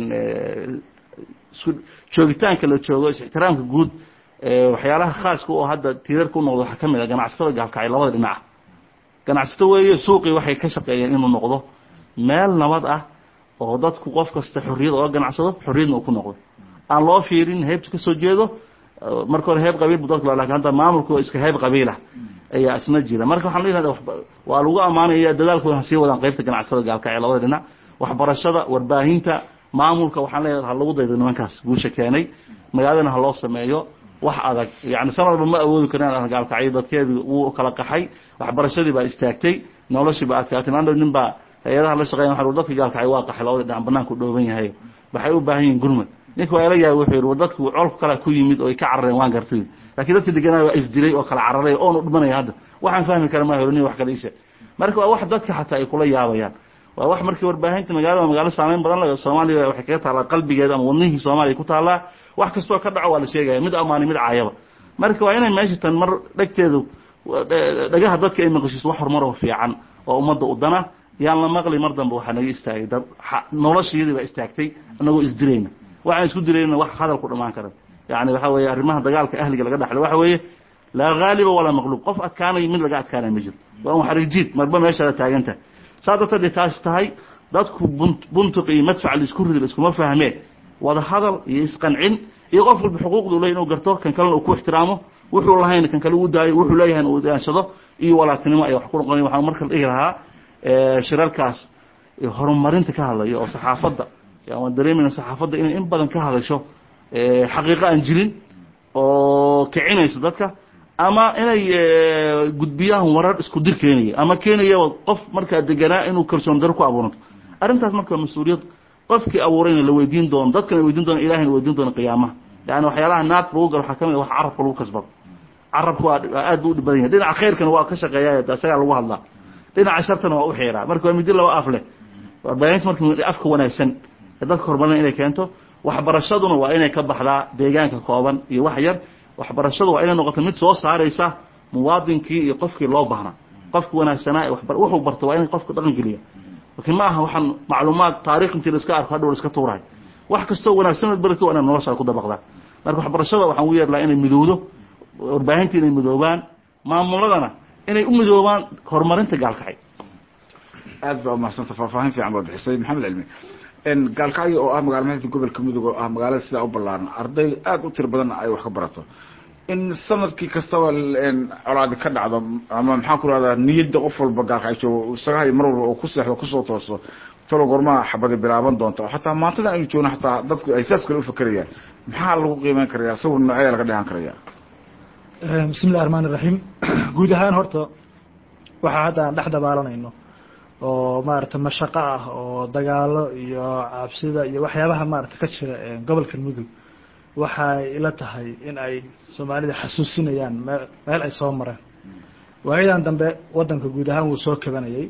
[SPEAKER 3] joogitaanka la joogo ixtiraamka guud ee waxyaalaha khaaska oo hadda tiirarka u noqdo waxa kamid ah ganacsatada gaalkacyo labada dhinac ganacsato weeye suuqi waxay ka shaqeeyeen inuu noqdo meel nabad ah oo dadku qof kasta xorriyad oo ganacsado xorriyadna ku noqdo aan loo fiirin heebta ka soo jeedo marka hore heeb qabiil budad laakiin hadda maamulku iska heeb qabiil ah ayaa asna jira marka waxaan leeyahay waa lagu amaanayaa dadaalkooda si wadaan qaybta ganacsatada gaalkacyo labada dhinac waxbarashada warbaahinta maamulka waxaan leeyahay lagu daydo nimankaas guusha keenay magaalada ha loo sameeyo wax adag yaani sanadba ma awoodi karaan gaalkacyo dadkeedu uu kala qaxay waxbarashadii baa istaagtay noloshii baa adkaatay maanta nin baa hay'adaha la shaqeeyay waxa dadka gaalkacyo waa qaxay labada dhinac banaanku dhooban yahay waxay u baahan yihiin gurmad ninka waa la yahay wuxuu yiri dadku colka kala ku yimid oo ay ka carareen waan gartay laakiin dadka deganaa waa isdilay oo kala cararay oo u dhimanay hadda waxaan fahmi karaa ma horni wax kale isha marka waa wax dadka xataa ay kula yaabayaan waa wax markii warbaahinta magaalada magaalo saameyn badan leh Soomaaliya waxay kaga taala qalbigeeda ama wadnihii Soomaaliya ku taala wax kasto ka dhaco waa la sheegay mid amaani mid caayaba marka waa inay meesha tan mar dhagteedu dhagaha dadka ay maqashiis wax horumar oo fiican oo ummadda u dana yaan la maqli mar dambe waxa naga istaagay dad nolosheedii baa istaagtay anagoo isdilayna waxaan isku dilayna wax hadal ku dhamaan kara yaani waxa weeye arrimaha dagaalka ahliga laga dhaxlo waxa weeye la ghaaliba wala maqlub qof adkaanay mid laga adkaanay ma jiro waa xariijid marba meesha la taaganta saadata taas tahay dadku buntuq iyo madfac isku rid isku ma fahmeen wada hadal iyo isqancin iyo qof walba xuquuqdu leeyahay inuu garto kan kale uu ku ixtiraamo wuxuu lahayn kan kale uu daayo wuxuu leeyahay inuu daashado iyo walaaltinimo ay wax ku noqon waxaan marka dhihi lahaa ee shirarkaas horumarinta ka hadlayo oo saxaafadda yaa dareemina saxaafadda in in badan ka hadasho ee xaqiiqo aan jirin oo kicinaysa dadka ama inay gudbiyaan warar isku dir keenaya ama keenaya qof marka deganaa inuu kalsoon dar ku abuuranto arintaas marka mas'uuliyad qofkii abuurayna la weydiin doono dadkana weydiin doono ilaahayna weydiin doono qiyaamaha yaani waxyaalaha naad lagu galo waxa kamid wax carabka lagu kasbado carabku aad buu u badan yahay dhinaca khayrkana waa ka shaqeeyaa asaga lagu hadlaa dhinaca shartana waa u xiiraa marka mid laba af leh warbaahinta marka afka wanaagsan dadka horumarna inay keento waxbarashaduna waa inay ka baxdaa deegaanka kooban iyo wax yar waxbarashadu waa inay noqoto mid soo saaraysa muwaadinkii iyo qofkii loo baahnaa qofka wanaagsanaa wuxuu barto waa inay qofka dhaqan geliyo laakiin ma aha waxaan macluumaad taariikh intii la iska arko hadhow la iska tuuray wax kasto wanaagsan barto waa inay nolosha ku dabaqdaa marka waxbarashada waxaan u yeernaa inay midowdo warbaahinta inay midoobaan maamuladana inay u midoobaan horumarinta gaalkacyo
[SPEAKER 1] aad baa mahadsan faahfaahin fiican baa bixisay maxamed cilmi in gaalkacyo oo ah magaalada gobolka mudug oo ah magaalada sida u ballaaran arday aad u tir badan ay wax ka barato in sanadkii kastaba in colaad ka dhacdo ama maxaa ku raada niyada qof walba gaalkacyo isaga mar walba oo ku seexdo ku soo tooso talo gormaa xabada bilaaban doonta hatta maantada ay joogna hatta dadku ay saas kale u fakarayaan maxaa lagu qiimeyn karayaa sawir noocyada laga dhigan karayaa
[SPEAKER 4] bismillaahir rahmaanir rahiim guud ahaan horta waxa hadda aan dhex dabaalanayno oo maarata mashaqo ah oo dagaalo iyo cabsida iyo waxyaabaha maarata ka jira gobolka mudug waxay ila tahay in ay Soomaalida xasuusinayaan meel ay soo mareen waayadan dambe wadanka guud ahaan wuu soo kabanayay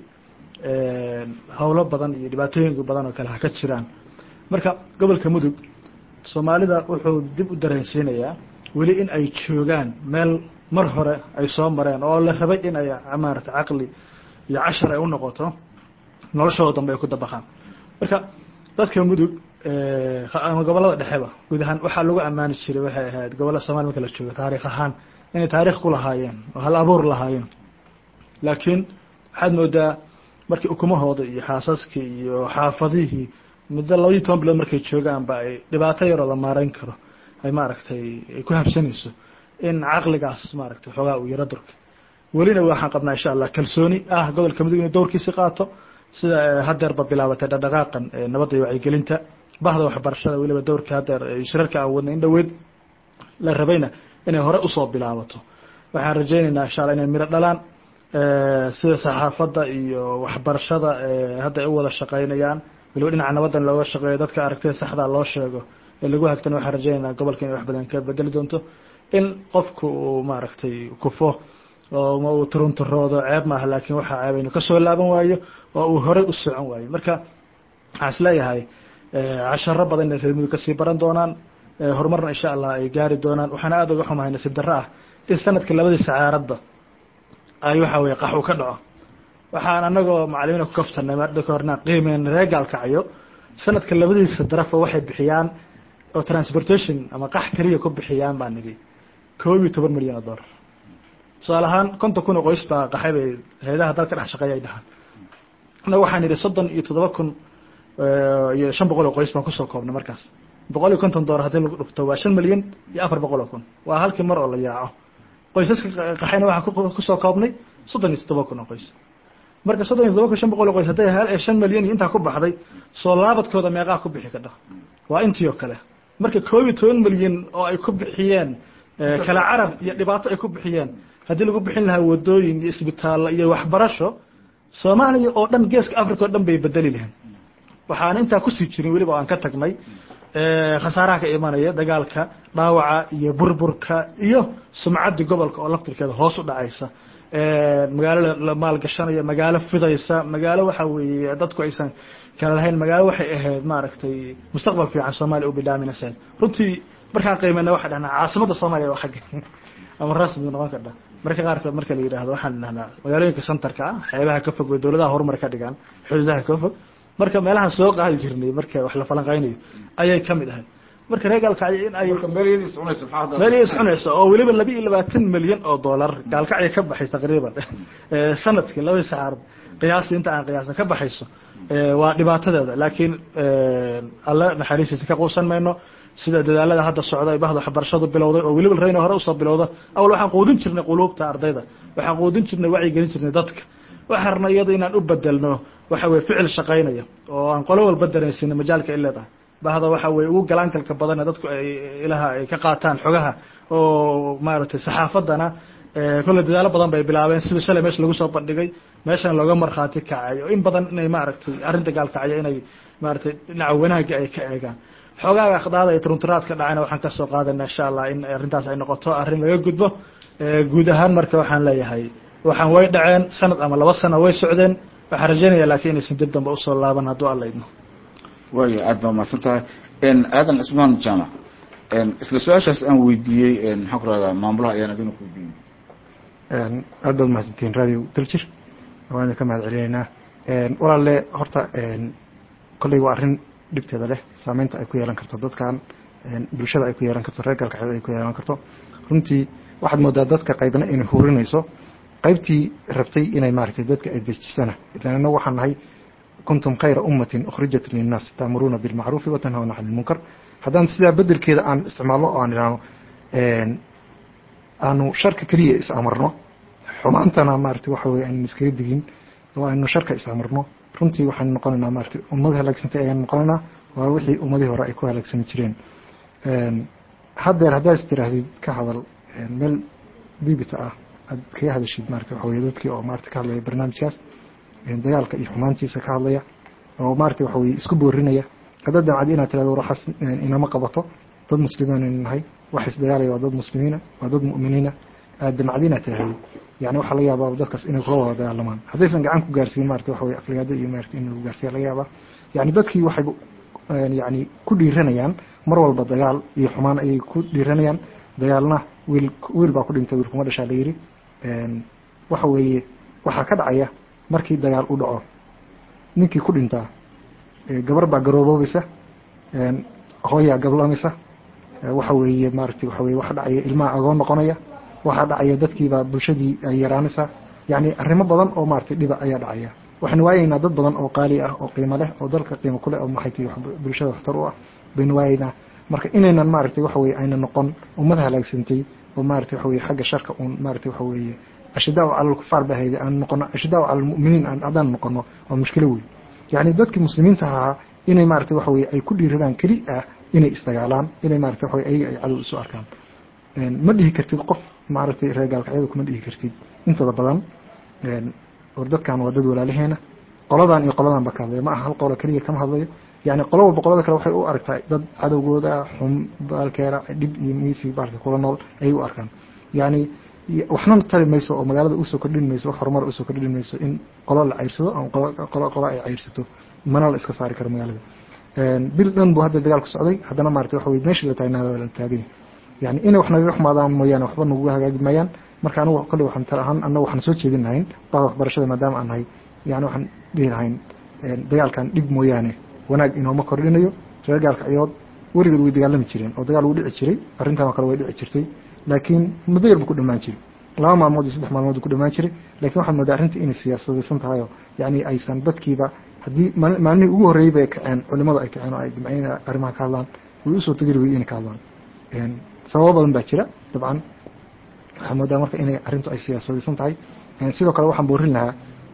[SPEAKER 4] howlo badan iyo dhibaatooyinka badan oo kale ha ka jiraan marka gobolka mudug soomaalida wuxuu dib u dareensiinayaa weli in ay joogaan meel mar hore ay soo mareen oo la rabay in ay maarata caqli iyo cashar ay u noqoto noloshooda dambe ay ku dabaqaan marka dadka mudug ama gobolada dhexeba guud ahaan waxaa lagu ammaani jiray waxay ahayd gobolada Soomaaliya marka la joogo taariikh ahaan inay taariikh ku lahaayeen oo hal abuur lahaayeen laakiin waxaad moodaa markii ukumahooda iyo xaasaskii iyo xaafadihii muddo laba iyo toban bilood markay joogaan ba ay dhibaato yaroo la maarayn karo ay maaragtay ay ku habsanayso in caqligaas maaragtay xoogaa uu yaro durka welina waxaan qabnaa insha allah kalsooni ah gobolka mudug inuu dowrkiisi qaato sida hadeerba bilaabatay dhaqdhaqaaqan nabadda iyo wacyigelinta bahda waxbarashada weliba dowrka hadeer shirarka aan wadnay in dhaweyd la rabayna inay hore usoo bilaabato waxaan rajaynaynaa insha allah inay miro dhalaan sida saxaafadda iyo waxbarashada hadda ay u wada shaqaynayaan weliba dhinaca nabadan looga shaqeeyo dadka aragtida saxda loo sheego ee lagu hagtana waxaan rajaynaynaa gobolka inay wax badan ka bedeli doonto in qofku uu maaragtay kufo oo ma uu turunturoodo ceeb maaha laakiin waxaa ceebaynu ka soo laaban waayo oo uu horey u socon waayo marka waxaan isleeyahay casharo badan inay reer mudug kasii baran doonaan horumarna insha allah ay gaari doonaan waxaana aad uga xumahay nasiib darro ah in sanadka labadii sacaaradba ay waxa weye qax uu ka dhaco waxaan anagoo macalimiina ku kaftanay marda ka horna qiimeyn reer gaalkacyo sanadka labadiisa darafba waxay bixiyaan oo transportation ama qax kaliya ku bixiyaan baan nidhi koob iyo toban milyan oo dollar tusaale ahaan konton kun oo qoys baa qaxay bay hayadaha dalka dhex shaqeeya ay dhahaan annaga waxaan nidhi soddon iyo toddoba kun iyo shan boqol oo qoys baan kusoo koobnay markaas boqol iyo konton dollar haddii lagu dhufto waa shan milyan iyo afar boqol oo kun waa halkii mar oo la yaaco qoysaska qaxayna waxaan kusoo koobnay soddon iyo toddoba kun oo qoys marka soddon iyo toddoba kun shan boqol oo qoys hadday hal ee shan milyan iyo intaa ku baxday soo laabadkooda meeqaa ku bixi kadha waa intii oo kale marka koob iyo toban milyan oo ay ku bixiyeen kala carab iyo dhibaato ay ku bixiyeen haddii lagu bixin lahaa wadooyin iyo isbitaallo iyo waxbarasho soomaaliya oo dhan geeska africa oo dhan bay bedeli lahayn waxaan intaa kusii jirin weliba aan ka tagnay khasaaraha ka imanaya dagaalka dhaawaca iyo burburka iyo sumcadda gobolka oo laftirkeeda hoos u dhacaysa magaalo la maalgashanayo magaalo fidaysa magaalo waxa weeye dadku aysan kala lahayn magaalo waxay ahayd maaragtay mustaqbal fiican soomaaliya u bidhaaminaysa runtii markaan qiimayna waxaan dhahnaa caasimadda soomaaliya waa xagga ama rasmi noqon karta marka qaarkood marka la yidhaahdo waxaan dhahnaa magaalooyinka centerka ah xeebaha ka fog way dowladaha horumar ka dhigaan xuduudaha ka fog marka meelahan soo qaadi jirnay marka wax la falanqaynayo ayay ka mid ahayd marka reer gaalkacyo in ay meeliyis cunaysa oo weliba laba iyo labaatan milyan oo dollar gaalkacyo ka baxay taqriiban sanadkii labadii sacaarad qiyaasi inta aan qiyaasa ka baxayso waa dhibaatadeeda laakiin alle naxariistiisa ka quusan mayno sida dadaalada hadda socda ay bahda waxbarashadu bilowday oo weliba reyna hore usoo bilowda awal waxaan quudin jirnay quluubta ardayda waxaan quudin jirnay wacyigelin jirnay dadka waxaan rabnay iyada inaan u bedelno waxa weye ficil shaqaynaya oo aan qolo walba dareensiino majaalka ay leedahay bahda waxa weye ugu galaankalka badan dadku ay ilaha ay ka qaataan xogaha oo maaragtay saxaafadana kolle dadaalo badan bay bilaabeen sida shalay meesha lagu soo bandhigay meeshana looga markhaati kacay oo in badan inay maaragtay arrinta gaalkacyo inay maaragtay dhinaca wanaagga ay ka eegaan xoogaaga akhdaada iyo turunturaadka dhacayna waxaan ka soo qaadana insha allah in arrintaas ay noqoto arrin laga gudbo guud ahaan marka waxaan leeyahay waxaan way dhaceen sanad ama laba sano way socdeen waxaan rajaynaya laakiin inaysan dib dambe usoo laaban hadduu alla idmo
[SPEAKER 1] waaya aad baa mahadsan tahay aadan cismaan jaamac isla su-aashaas aan weydiiyey maxaan ku rahdaa maamulaha ayaan adina ku weydiiyey
[SPEAKER 5] aad baad mahadsantihiin radio daljir waan ka mahad celinaynaa walaalle horta kolley waa arrin dhibteeda leh saameynta ay ku yeelan karto dadkan bulshada ay ku yeelan karto reer gaalkacyood ay ku yeelan karto runtii waxaad moodaa dadka qaybna inay hurinayso qaybtii rabtay inay maaragtay dadka ay dejisana ilaan annagu waxaan nahay kuntum khayra ummatin ukhrijat linnaas ta'muruuna bilmacruufi wa tanhawna cani lmunkar haddaan sidaa bedelkeeda aan isticmaalno oo aan idhaahno aanu sharka keliya is amarno xumaantana maaragtay waxa weye aynan iskaga digin oo aynu sharka is amarno runtii waxaan noqonaynaa maaragtay ummad halaagsantay ayaan noqonaynaa waa wixii ummadii hore ay ku halaagsan jireen haddeer haddaad is tiraahdid ka hadal meel bibita ah aad kaga hadashid maarata waxa weye dadkii oo maarata ka hadlaya barnaamijkaas dagaalka iyo xumaantiisa ka hadlaya oo maarata waxa weye isku boorinaya haddaad damcad inaad tirahdo waraxaas inama qabato dad muslimiin aynu nahay wax isdagaalaya waa dad muslimiina waa dad mu'miniina aad damacdiina tirahay yani waxaa laga yaabaa dadkaas inay kula wada dagaalamaan haddaysan gacan ku gaarsiin maarata waxa weye afligaado iyo maarata in lagu gaarsiiya laga yaabaa yani dadkii waxay yani ku dhiiranayaan mar walba dagaal iyo xumaan ayay ku dhiiranayaan dagaalna wiil wiil baa ku dhintay wiil kuma dhashaa la yidhi waxa weeye waxaa ka dhacaya markii dagaal u dhaco ninkii ku dhintaa gabar baa garooboobeysa hooyaa gablamaysa waxa weeye maaragtay waxa weye waxa dhacaya ilmaha agoon noqonaya waxaa dhacaya dadkiibaa bulshadii ay yaraanaysaa yani arrimo badan oo maaragtay dhiba ayaa dhacaya waxaynu waayeynaa dad badan oo qaali ah oo qiimo leh oo dalka qiimo ku leh oo maxay tahay bulshada waxtar u ah baynu waayeynaa marka inaynan maaragtay waxa weye ayna noqon ummad halaagsantay oo maaragtay waxa weye xagga sharka uun maaragtay waxa weeye ashidaa cala alkufaar ba hayda aan noqono ashidaa cala almu'miniin aan haddaan noqono waa mushkilo wey yani dadkii muslimiinta ahaa inay maaragtay waxa weye ay ku dhiiradaan keli ah inay isdagaalaan inay maaragtay waxa weye ayaga ay cadow isu arkaan ma dhihi kartid qof maaragtay reer gaalkacyada kuma dhihi kartid intada badan war dadkan waa dad walaalaheena qoladan iyo qoladan ba ka hadlaya ma aha hal qolo keliya kama hadlayo yani qolo walba qolada kale waxay u aragtaa dad cadowgooda xum baalkeera dhib iyo miisi baalka kula nool ayay u arkaan yani waxna tari mayso oo magaalada usoo kordhin mayso wax horumar usoo kordhin mayso in qolo la ceyrsado ama qolo qolo ay ceyrsato mana la iska saari karo magaalada bil dhan buu hadda dagaal ku socday haddana maaragtay waxa weye meeshii la taagnaada waa la taaganya yani inay wax nagaga xumaadaan mooyaane waxba naguga hagaagi maayaan marka anigu kolley waxaan tar ahaan annagu waxaan soo jeedin lahayn bada waxbarashada maadaama aan nahay yani waxaan dhihi lahayn dagaalkan dhib mooyaane wanaag inooma kordhinayo reer gaalkacyood weligood way dagaalami jireen oo dagaal wuu dhici jiray arrintan oo kale way dhici jirtay laakiin muddo yar buu ku dhammaan jiray laba maalmood iyo saddex maalmood buu ku dhammaan jiray laakiin waxaan moodaa arrinta inay siyaasadaysan tahayoo yani aysan dadkiiba haddii maalmihii ugu horreeyey bay kaceen culimadu ay kaceen oo ay dimcayna arrimaha ka hadlaan way usoo tagiri weyey inay ka hadlaan sababo badan baa jira dabcan waxaa moodaa marka inay arrintu ay siyaasadaysan tahay sidoo kale waxaan boorin lahaa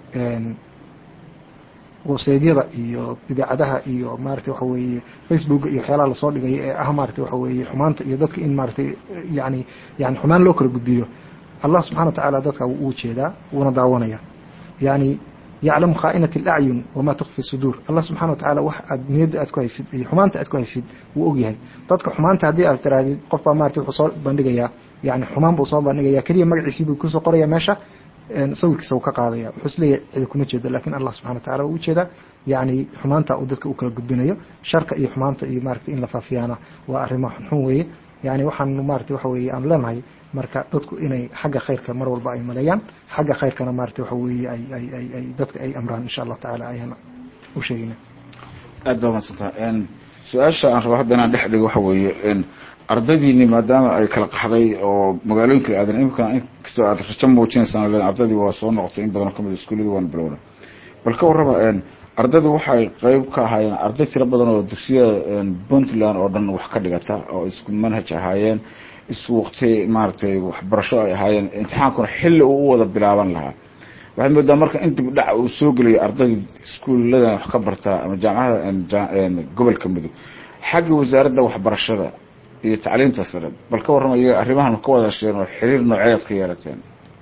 [SPEAKER 5] websaydyada iyo idaacadaha iyo maaragtay waxa weeye facebooka iyo waxyaalaha lasoo dhigay ee ah maaragtay waxa weeye xumaanta iyo dadka in maaragtay yani yani xumaan loo kala gudbiyo allah subxana wa tacaala dadka wuu jeedaa wuuna daawanaya yani yaclamu khaa'inat alacyun wamaa tukfi suduur allah subxana wa tacaala wax aad niyadda aad ku haysid iyo xumaanta aad ku haysid wuu ogyahay dadka xumaanta haddii aad tirahdid qof baa maaragtay wuxuu soo bandhigayaa yani xumaan buu soo bandhigaya keliya magaciisii buu kusoo qoraya meesha sawirkiisa uu ka qaadaya wuxuu isleeyahay cidi kuma jeedo lakin allah subxana wa tacala wuu ujeedaa yani xumaanta uu dadka u kala gudbinayo sharka iyo xumaanta iyo maaragtay in la faafiyaana waa arrimo xunxun weeye yani waxaan maaragtay waxa weeye aan leenahay marka dadku inay xagga khayrka mar walba ay maleeyaan xagga khayrkana maaragtay waxa weeye ay ay ay ay dadka ay amraan insha allah tacaala ayaan u sheegina
[SPEAKER 1] aad baa mahadsantaha su-aasha aan rabo hadda inaan dhex dhigo waxa weeye ardaydiini maadaama ay kala qaxday oo magaalooyin kala aadan imika inkastoo aad rajo muujinaysaan leen ardaydii waa soo noqotay in badan oo kamid iskuuladii waana bilowna bal ka warraba ardaydu waxay qayb ka ahaayeen arday tiro badan oo dugsiyada puntland oo dhan wax ka dhigata oo isku manhaj ahaayeen isku waqti maaragtay waxbarasho ay ahaayeen imtixaankuna xilli uu u wada bilaaban lahaa waxaad moodaa marka in dib dhac uu soo gelayo ardayda iskuullada wax ka bartaa ama jaamacada gobolka mudug xagga wasaaradda waxbarashada iyo tacliinta sare bal ka warrama iyaga arrimahan ka wada hasheen oo xiriir nooceed ka yeelateen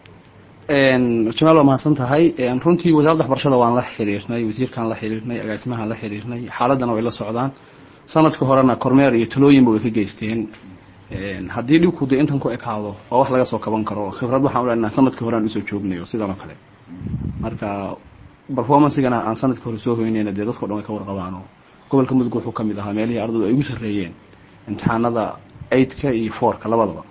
[SPEAKER 2] jamaal waa mahadsan tahay runtii wasaaradda waxbarashada waan la xiriirnay wasiirkaan la xiriirnay agaasimahaan la xiriirnay xaaladana way la socdaan sanadka horena kormeer iyo talooyinba way ka geysteen haddii dhibku de intan ku ekaado waa wax laga soo kaban karo khibrad waxaan u leenahay sanadkii hore aan usoo joognayo sidan oo kale marka performancegana aan sanadkii hore soo hoynayna dee dadka o dhan way ka warqabaano gobolka mudug wuxuu ka mid ahaa meelihii ardaydu ay ugu sarreeyeen imtixaanada eidka iyo fourka labadaba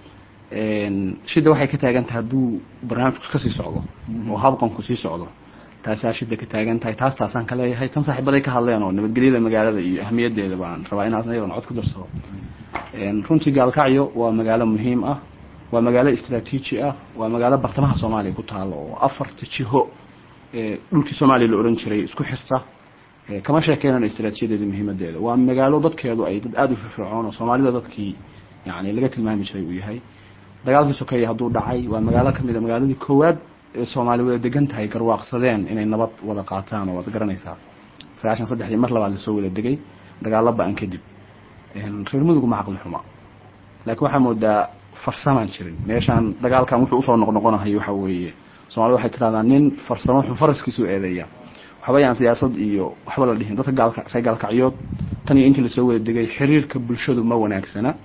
[SPEAKER 2] shida waxay ka taagan tahay hadduu barnaamijku kasii socdo oo habqanku sii socdo taasaa shida ka taagan tahay taas taasaan ka leeyahay tan saaxiibaday ka hadleen oo nabadgelyada magaalada iyo ahmiyaddeeda baan rabaa inaas iyadana cod ku darsado runtii gaalkacyo waa magaalo muhiim ah waa magaalo istraatiiji ah waa magaalo bartamaha soomaaliya ku taalo oo afarta jiho dhulkii soomaaliya la oran jiray isku xirta kama sheekeynana istraatiijiyadeeda muhiimadeeda waa magaalo dadkeedu ay dad aada u firfircoon oo soomaalida dadkii yani laga tilmaami jiray uu yahay dagaalkii sokeeye hadduu dhacay waa magaalo kamid a magaaladii koowaad ee soomaali wada degan tahay garwaaqsadeen inay nabad wada qaataan oo waad garanaysaa sagaashan saddexdii mar labaad lasoo wada degay dagaalo ba-an kadib reer mudugu ma caqli xuma laakiin waxaa moodaa farsamaan jirin meeshaan dagaalkan wuxuu usoo noqnoqonahay waxa weeye soomaalida waxay tirahdaan nin farsamo xun faraskiisu eedeeya waxba yaan siyaasad iyo waxba la dhihin dadka gaalka reer gaalkacyood tan iyo intii lasoo wada degay xiriirka bulshadu ma wanaagsana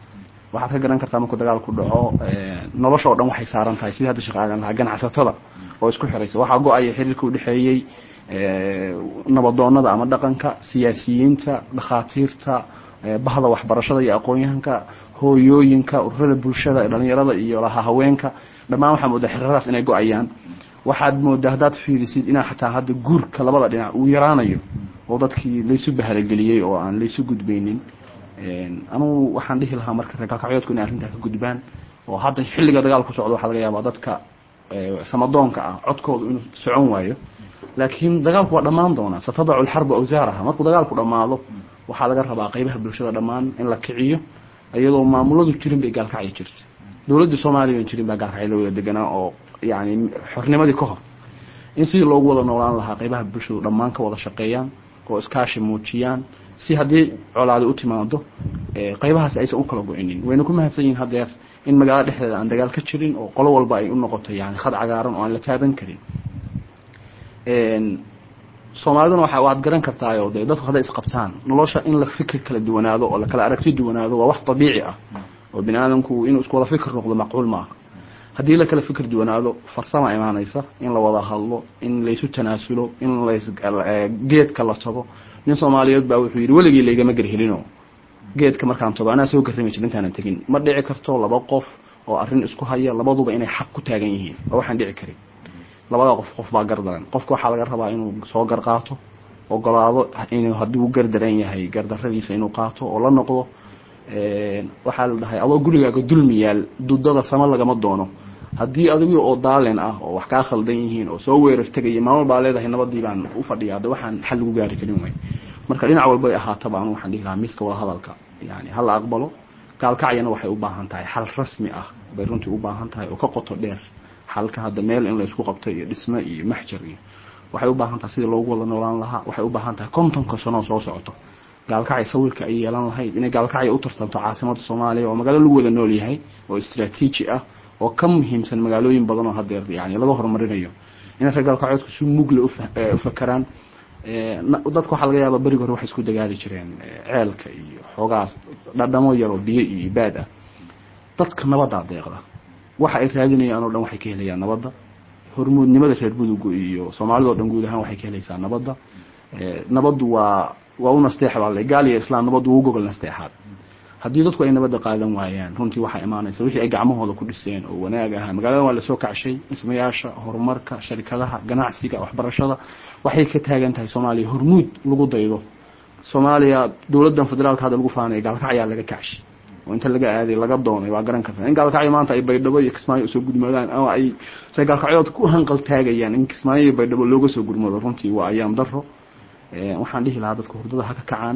[SPEAKER 2] waxaad ka garan kartaa markuu dagaal ku dhaco nolosha oo dhan waxay saaran tahay sidii hadda shaqaagan lahaa ganacsatada oo isku xiraysa waxaa go-aya xiriirka u dhexeeyey nabadoonada ama dhaqanka siyaasiyiinta dhakhaatiirta bahda waxbarashada iyo aqoon-yahanka hooyooyinka ururada bulshada dhalinyarada iyo laha haweenka dhammaan waxaa moodaa xiriiradaas inay go-ayaan waxaad moodaa haddaad fiirisid inaa xataa hadda guurka labada dhinac uu yaraanayo oo dadkii laysu bahalageliyey oo aan laysu gudbaynin anugu waxaan dhihi lahaa marka reer gaalkacyoodku inay arrintaa ka gudbaan oo hadda xilliga dagaal ku socdo waxaa laga yaabaa dadka samadoonka ah codkooda inuu socon waayo laakiin dagaalku waa dhammaan doonaa satadacu alxarbu awsaaraha markuu dagaalku dhammaado waxaa laga rabaa qaybaha bulshada dhammaan in la kiciyo iyadoo maamuladu jirin bay gaalkacyo jirto dowladda soomaaliya jirin baa gaalkacyo la wada deganaa oo yani xornimadii ka hor in sidii loogu wada noolaan lahaa qaybaha bulshadu dhammaan ka wada shaqeeyaan oo iskaashi muujiyaan si haddii colaadi u timaado qaybahaas aysan u kala go-inin wayna ku mahadsan yihiin hadeer in magaalada dhexdeeda aan dagaal ka jirin oo qolo walba ay u noqoto yani khad cagaaran oo aan la taaban karin soomaaliduna waxa waad garan kartaa oo dadku hadday isqabtaan nolosha in la fikir kala duwanaado oo la kala aragti duwanaado waa wax dabiici ah oo bini aadamku inuu isku wada fikir noqdo macquul ma aha haddii la kala fikir duwanaado farsama imaanaysa in la wada hadlo in laysu tanaasulo in lays geedka la tago nin Soomaaliyeed baa wuxuu yiri waligii leegama garhelino geedka markaan tago anaa soo garrimi jirin intaan tagin ma dhici karto laba qof oo arrin isku haya labaduba inay xaq ku taagan yihiin waxaan dhici karin labada qof qof baa gardaran qofka waxa laga rabaa inuu soo gar qaato ogolaado inuu haddii uu gardaran yahay gardaradiisa inuu qaato oo la noqdo ee waxa la dhahay adoo gurigaaga dulmiyaal dudada sama lagama doono haddii adigu oo daalen ah oo wax ka khaldan yihiin oo soo weerar tagay maamul baa leedahay nabadii baan u fadhiyaa waxaan xal ugu gaari karin way marka dhinac walba ay ahaato baan waxaan dhigaa miiska wada hadalka yani hal aqbalo gaalkacyana waxay u baahan tahay xal rasmi ah bay runtii u baahan tahay oo ka qoto dheer halka hadda meel in la isku qabto iyo dhisme iyo maxjar iyo waxay u baahan tahay sidii loogu wada noolaan lahaa waxay u baahan tahay kontonka sano soo socoto gaalkacay sawirka ay yeelan lahayd inay gaalkacay u tartanto caasimada Soomaaliya oo magaalo lagu wada nool yahay oo istiraatiiji ah oo ka muhiimsan magaalooyin badan oo hadeer yani laga horumarinayo in reer gaalkacyoodku si mugle u fakaraan ee dadku waxa laga yaabaa bariga hore wax isku dagaali jireen ceelka iyo xogaas dhadhamo yar oo biyo iyo baad ah dadka nabadda deeqda waxa ay raadinayaan oo dhan waxay ka helayaan nabadda hormuudnimada reer Budugu iyo Soomaalida oo dhan guud ahaan waxay ka helaysaa nabadda ee nabaddu waa waa una steexbaa legal iyo islaam nabaddu ugu gogol nasteexaad haddii dadku ay nabadda qaadan waayaan runtii waxa imaanaysa wixii ay gacmahooda ku dhiseen oo wanaag ah magaalada waa la soo kacshay ismayaasha horumarka sharikadaha ganacsiga waxbarashada waxay ka taagan tahay Soomaaliya hormuud lagu daydo Soomaaliya dawladda federaalka hadda lagu faanay gaalkacyo laga kacshay oo inta laga aaday laga doonay waa garan kartaa in gaalkacyo maanta ay baydhabo iyo Kismaayo soo gudmadaan ama ay gaalkacyood ku hanqal taagayaan in Kismaayo iyo baydhabo looga soo gudmado runtii waa ayaam darro ee waxaan dhihi lahaa dadka hurdada ha ka kacaan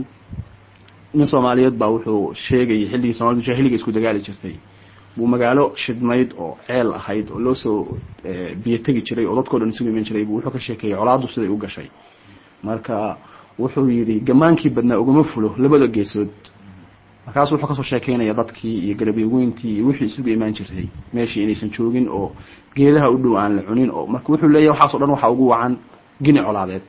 [SPEAKER 2] nin Soomaaliyeed baa wuxuu sheegay xilligii Soomaalidu jahiliga isku dagaali jirtay buu magaalo shidmayd oo ceel ahayd oo loo soo biyo tagi jiray oo dadkoo dhan isugu iman jiray buu wuxuu ka sheekeeyay colaadu siday u gashay marka wuxuu yiri gamaankii badnaa ugama fulo labada geesood markaas wuxuu ka soo sheekeynaya dadkii iyo garabiyeyntii iyo wixii isugu iman jiray meeshii inaysan joogin oo geedaha u dhow aan la cunin oo marka wuxuu leeyahay waxa soo dhan waxa ugu wacan gini colaadeed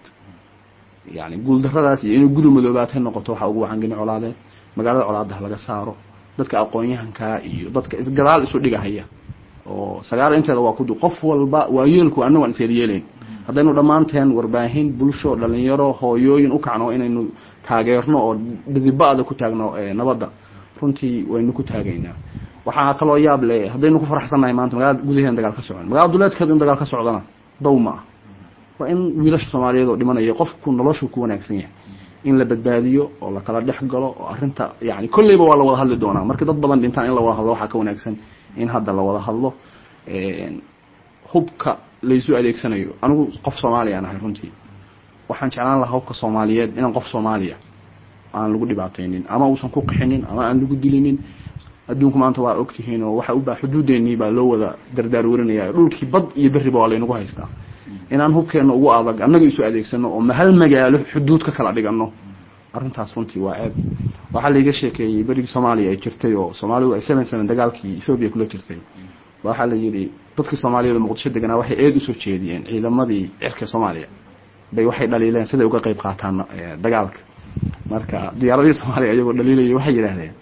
[SPEAKER 2] يعني قول درadaas iyo inuu gudu madoobaatay noqoto waxa ugu waxan gini colaadeen magaalada colaadaha laga saaro dadka aqoon-yahanka iyo dadka isgadaal isu dhigahaya oo sagaal inteeda waa ku qof walba waa yeelku anagu aan seeriyeeleen hadaynu dhamaanteen warbaahin bulsho dhalinyaro hooyooyin u kacno inaynu taageerno oo dibaada ku taagno nabadda runtii waynu ku taagaynaa waxa kale oo yaab leh hadaynu ku faraxsanahay maanta magaalada gudaheeda dagaal ka socon magaalada duleedkeeda in dagaal ka socdana dawma وإن ويلاش Soomaaliyeed oo dhimanaya qofku noloshu ku wanaagsan yahay in la badbaadiyo oo la kala dhax galo oo arinta yaani kulliba waa la wada hadli doonaa marka dad badan dhintaan in la wada hadlo waxa ka wanaagsan in hadda la wada hadlo ee hubka la isu adeegsanayo anigu qof Soomaaliya aan ahay runtii waxaan jeclaan lahaa hubka Soomaaliyeed inaan qof Soomaaliya aan lagu dhibaataynin ama uusan ku qixinin ama aan lagu dilinin adduunku maanta waa ogtihiin oo waxa u baa xuduudeennii baa loo wada dardaar warinaya dhulkii bad iyo bariba waa la inagu haystaa inaan hubkeena ugu adag annaga isu adeegsano oo mahal magaalo xuduud ka kala dhigano arintaas runtii waa ceeb waxa la iga sheekeeyay bariga Soomaaliya ay jirtay oo Soomaalidu ay seven seven dagaalkii Ethiopia kula jirtay waxa la yiri dadkii Soomaaliyeed Muqdisho deganaa waxay eed u soo jeediyeen ciidamadii cirka Soomaaliya bay waxay dhaliileen sida uga qayb qaataan dagaalka marka diyaaradii Soomaaliya ayagoo dhaliilay waxay yiraahdeen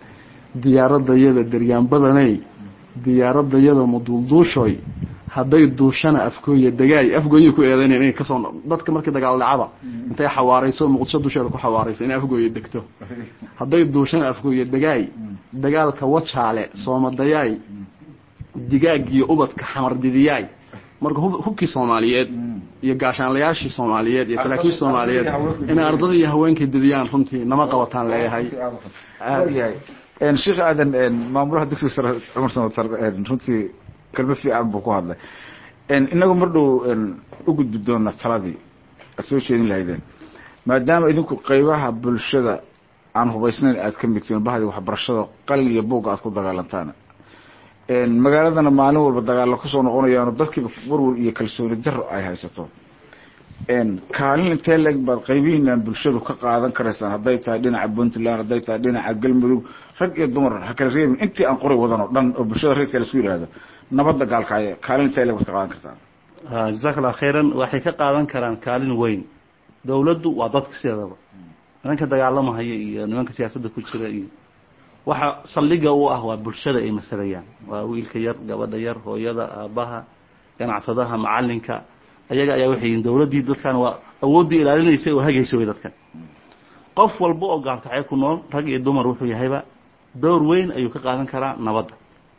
[SPEAKER 2] diyaaradayada daryaan badanay diyaaradayada muduulduushoy hadday duushana afkooya dagaay afgooya ku eedayn inay ka soo dadka markii dagaal dhacaba intay xawaarayso muqdisho dusheeda ku xawaarayso in afgooya degto hadday duushana afgooya dagaay dagaalka wajaale soomadayay digaag iyo ubadka xamar didiyaay marka hubkii Soomaaliyeed iyo gaashaanlayaashii Soomaaliyeed iyo saraakiisha Soomaaliyeed in ardada iyo haweenka didiyaan runtii nama qabataan leeyahay
[SPEAKER 1] een sheekh aadan een maamulaha dugsiga sare Umar Samatar een runtii kalma fiican buu ku hadlay een inagu mardhow een u gudbi doona taladii soo jeedin lahaydeen maadaama idinku qaybaha bulshada aan hubaysnayn aad ka mid tihiin bahdi waxbarashada qalin iyo buug aad ku dagaalantaan een magaaladana maalin walba dagaal ku soo noqonayaan dadkii warwar iyo kalsooni darro ay haysato een kaalin intee lag bad qaybihiina bulshadu ka qaadan karaysan haday tahay dhinaca Puntland haday tahay dhinaca Galmudug rag iyo dumar ha kala reebin intii aan qoray wadano dhan oo bulshada reerka la isku yiraahdo nabadda gaalkaaye kaalin intee lag ka qaadan kartaa
[SPEAKER 3] ha jazakallahu khairan waxay ka qaadan karaan kaalin weyn dawladdu waa dadka sideedaba nimanka dagaalamaya iyo nimanka siyaasadda ku jira iyo waxa saldhiga u ah waa bulshada ay masalayaan waa wiilka yar gabadha yar hooyada aabaha ganacsadaha macalinka ayaga ayaa waxay dawladii dadkan waa awoodii ilaalinaysa oo hagayso way dadkan qof walba oo gaalkacay ku nool rag iyo dumar wuxuu yahayba door weyn ayuu ka qaadan karaa nabadda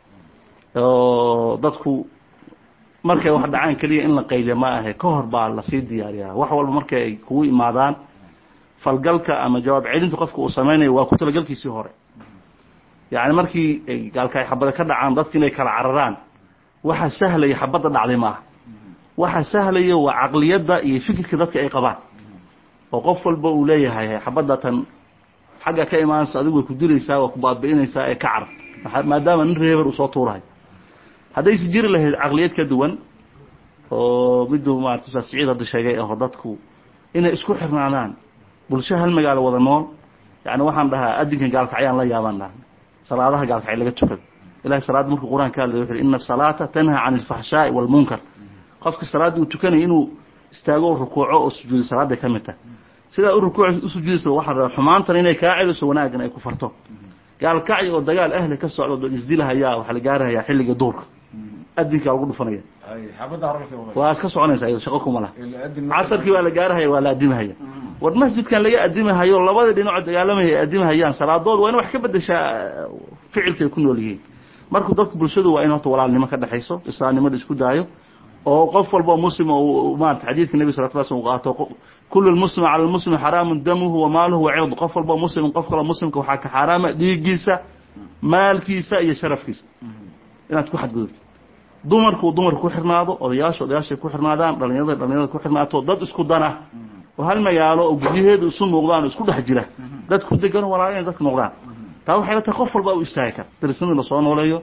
[SPEAKER 3] oo dadku markay wax dhacaan kaliya in la qayliyo ma aha ka hor baa la sii diyaariyaa wax walba markay ay kugu imaadaan falgalka ama jawaab celinta qofka uu sameeyo waa ku talagalkiisii hore yaani markii ay gaalkacay xabada ka dhacaan dadkii inay kala cararaan waxa sahlay xabada dhacday ma waxa sahlayo waa aqliyada iyo fikirka dadka ay qabaan oo qof walba uu leeyahay xabada tan xaga ka imaanaysa adigu ku dilaysaa oo ku baabiinaysaa ee ka carab maadaama nin reeber uu soo tuuray haday si jiri lahayd aqliyad ka duwan oo miduu ma artay saciid hada sheegay oo dadku inay isku xirnaadaan bulsho hal magaalo wada nool yaani waxaan dhahaa adinka gaalkacayaan la yaabanaa salaadaha gaalkacay laga tukado ilaahay salaad markuu quraanka ka leeyahay inna salaata tanha 'anil fahshaa'i wal munkar qofka salaad uu tukanay inuu istaago rukuuco oo sujuudo salaada kamita sida uu rukuuco u sujuudiso waxa xumaantan inay ka celiso wanaagna ay ku farto gaalkacay oo dagaal ahli ka socdo isdilahayaa waxa la gaarayaa xilliga duurka adinka ugu dhufanaya ay xabada horaysa waa iska soconaysa ay shaqo kuma laha casarkii waa la gaarayaa waa la adimahayaa war masjidkan laga adimahayo labada dhinac dagaalamaya adimahayaan salaadood waa in wax ka bedesha ficilka ku nool yihiin markuu dadku bulshadu waa in horta walaalnimo ka dhaxayso islaamnimada isku daayo oo qof walba muslim oo maanta xadiidka nabi sallallahu alayhi wasallam qaato kullu muslim ala muslim haramun damuhu wa maluhu wa 'irdu qof walba muslim qof kale muslimka waxa ka xaraama dhiigiisa maalkiisa iyo sharafkiisa inaad ku xadgudubto dumarku dumar ku xirnaado odayaasha odayaasha ku xirnaadaan dhalinyarada dhalinyarada ku xirnaato dad isku dana oo hal magaalo oo gudiheedu isu muuqdaan isku dhex jira dad ku degan walaalin dad noqdaan taa waxay la tahay qof walba uu istaagi karo tirsanada la soo nooleeyo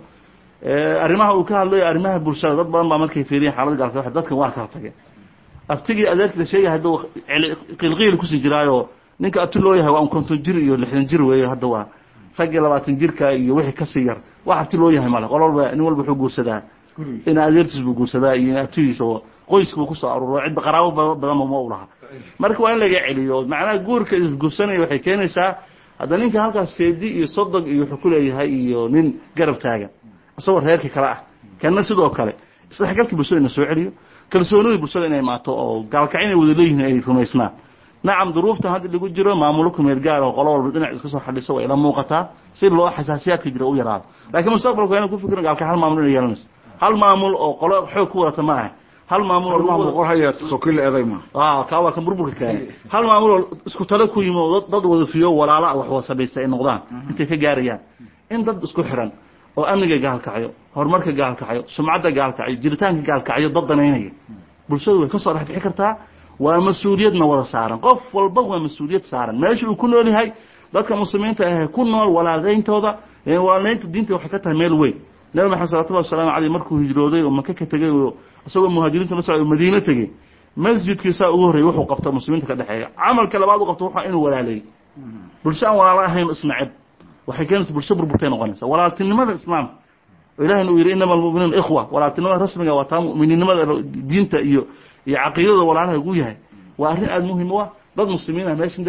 [SPEAKER 3] ee arimaha uu ka hadlayo arimaha bulshada dad badan baa markay fiiriyaan xaalad gaalka waxa dadkan waa ka tagay abtigi adeerka la sheegay hadda qilqiil ku sii jiraayo ninka abti loo yahay waa konton jir iyo lixdan jir weeyo hadda waa rag labaatan jirka iyo wixii ka sii yar waxa abti loo yahay mala qololba nin walba wuxuu guursadaa in adeertiis buu guursadaa iyo abtigiisa oo qoysku ku soo aruuro cid qaraabo badan ma u laha marka waa in laga celiyo macnaha guurka is guursanaya waxay keenaysaa hadda ninka halkaas seedi iyo sodog iyo wuxuu ku leeyahay iyo nin garab taagan asoo reerka kala ah kana sidoo kale isdhexgalka bulshada soo celiyo kalsoonida bulshada inay maato oo gaalkacin ay wada leeyihiin ay rumaysnaan nacam duruufta hadda lagu jiro maamulku meel gaar oo qolo walba dhinac iska soo xaliso way la muuqataa si loo xasaasiyaadka jira u yaraado laakiin mustaqbalku inuu ku fikiro gaalka hal maamul inay yeelanayso hal maamul oo qolo xoog ku wada ma aha hal maamul oo maamul qorhaya sokil eedayma ah ka waa kan burburka keenay hal maamul isku talo ku yimo dad wada fiyo walaala wax wada sameeyay noqdaan intay ka gaarayaan in dad isku xiran oo amniga gaalkacayo horumarka gaalkacayo sumcadda gaalkacayo jiritaanka gaalkacayo dad danaynaya bulshadu way ka soo dhex bixi kartaa waa mas'uuliyadna wada saaran qof walba waa mas'uuliyad saaran meesha uu ku nool yahay dadka muslimiinta ah ku nool walaaleyntooda ee walaaleynta diinta waxay ka tahay meel weyn nabi maxamed sallallahu alayhi wasallam markuu hijrooday oo Makka ka tagay oo asagoo muhaajiriinta la socday Madiina tagay masjidkiisa ugu horeeyay wuxuu qabtay muslimiinta ka dhaxeeya amalka labaad uu qabtay waxa inuu walaaleey bulshada walaalahayn isnacib waxay keenaysaa bulsho burburtay noqonaysa walaaltinimada islaamka ilaahay inuu yiri inama almu'minuuna ikhwa walaaltinimada rasmiga waa taa mu'mininimada diinta iyo iyo aqeedada walaalaha ugu yahay waa arrin aad muhiim u ah dad muslimiin ah meeshan degan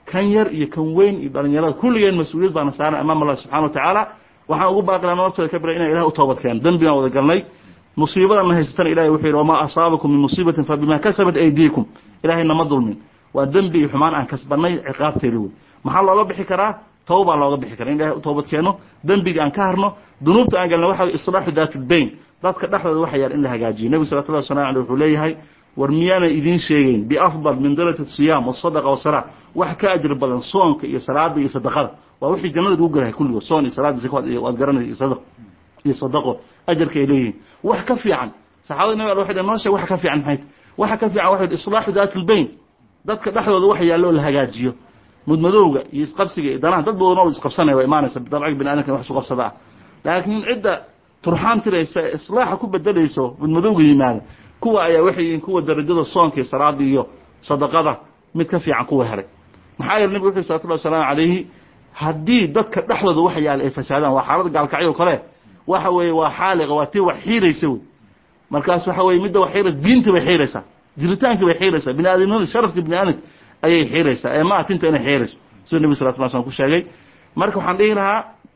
[SPEAKER 3] kan yar iyo kan weyn iyo dhalinyarada kulligeen mas-uuliyad baana saaran amaam Allah subxaana watacaala waxaan ugu baaqilaa nabadtooda ka bira inay ilahay u toobad keen dembigaan wada galnay musiibadan na haysatan ilahay wuxuu yidhi wamaa asaabakum min musiibatin fa bimaa kasabat aydiikum ilahay nama dulmin waa dembi iyo xumaan aan kasbanay ciqaabteeda wey maxaa looga bixi karaa tawbaa looga bixi karaa in ilahay u toobad keeno dembiga aan ka harno dunuubta aan galna waxa islaaxu daat albayn dadka dhexdooda waxa yaal in la hagaajiyo nabi sallallahu alayhi wasallam wuxuu leeyahay war miyaana idin sheegayn biafdal min darajat siyam wasadaqa wasalaat wax ka ajir badan soonka iyo salaada iyo sadaqada waa wixii jannada lagu galahay kulligood soon iyo salaad zakat iyo waad garanay iyo sadaq iyo sadaqo ajirka ay leeyihiin wax ka fiican saxaabada nabi waxay dhahaan noosha wax ka fiican maxay wax ka fiican waxa islaaxu daat albayn dadka dhexdooda waxa yaalo la hagaajiyo mudmadowga iyo isqabsiga iyo danaha dad badan oo isqabsanay waa imaanaysa dabciga bini'aadamka wax soo qabsada laakiin cidda turxaan tiraysa islaaxa ku bedelayso mudmadowga yimaada kuwa ayaa waxay yihiin kuwa darajada soonka iyo salaada iyo sadaqada mid ka fiican kuwa helay maxaa yeelay nabiga wuxuu sallallahu alayhi wasallam calayhi haddii dadka dhexdooda waxa yaal ay fasaadaan waa xaalad gaalkacyo kale waxa weeye waa xaaliqa waa tii wax xiiraysa wey markaas waxa weeye midda wax xiiraysa diinta bay xiiraysaa jiritaanka bay xiiraysaa bini'aadamnimada sharafka bini'aadamka ayay xiiraysaa ee ma atinta inay xiirayso sida nabiga sallallahu alayhi wasallam ku sheegay marka waxaan dhihi lahaa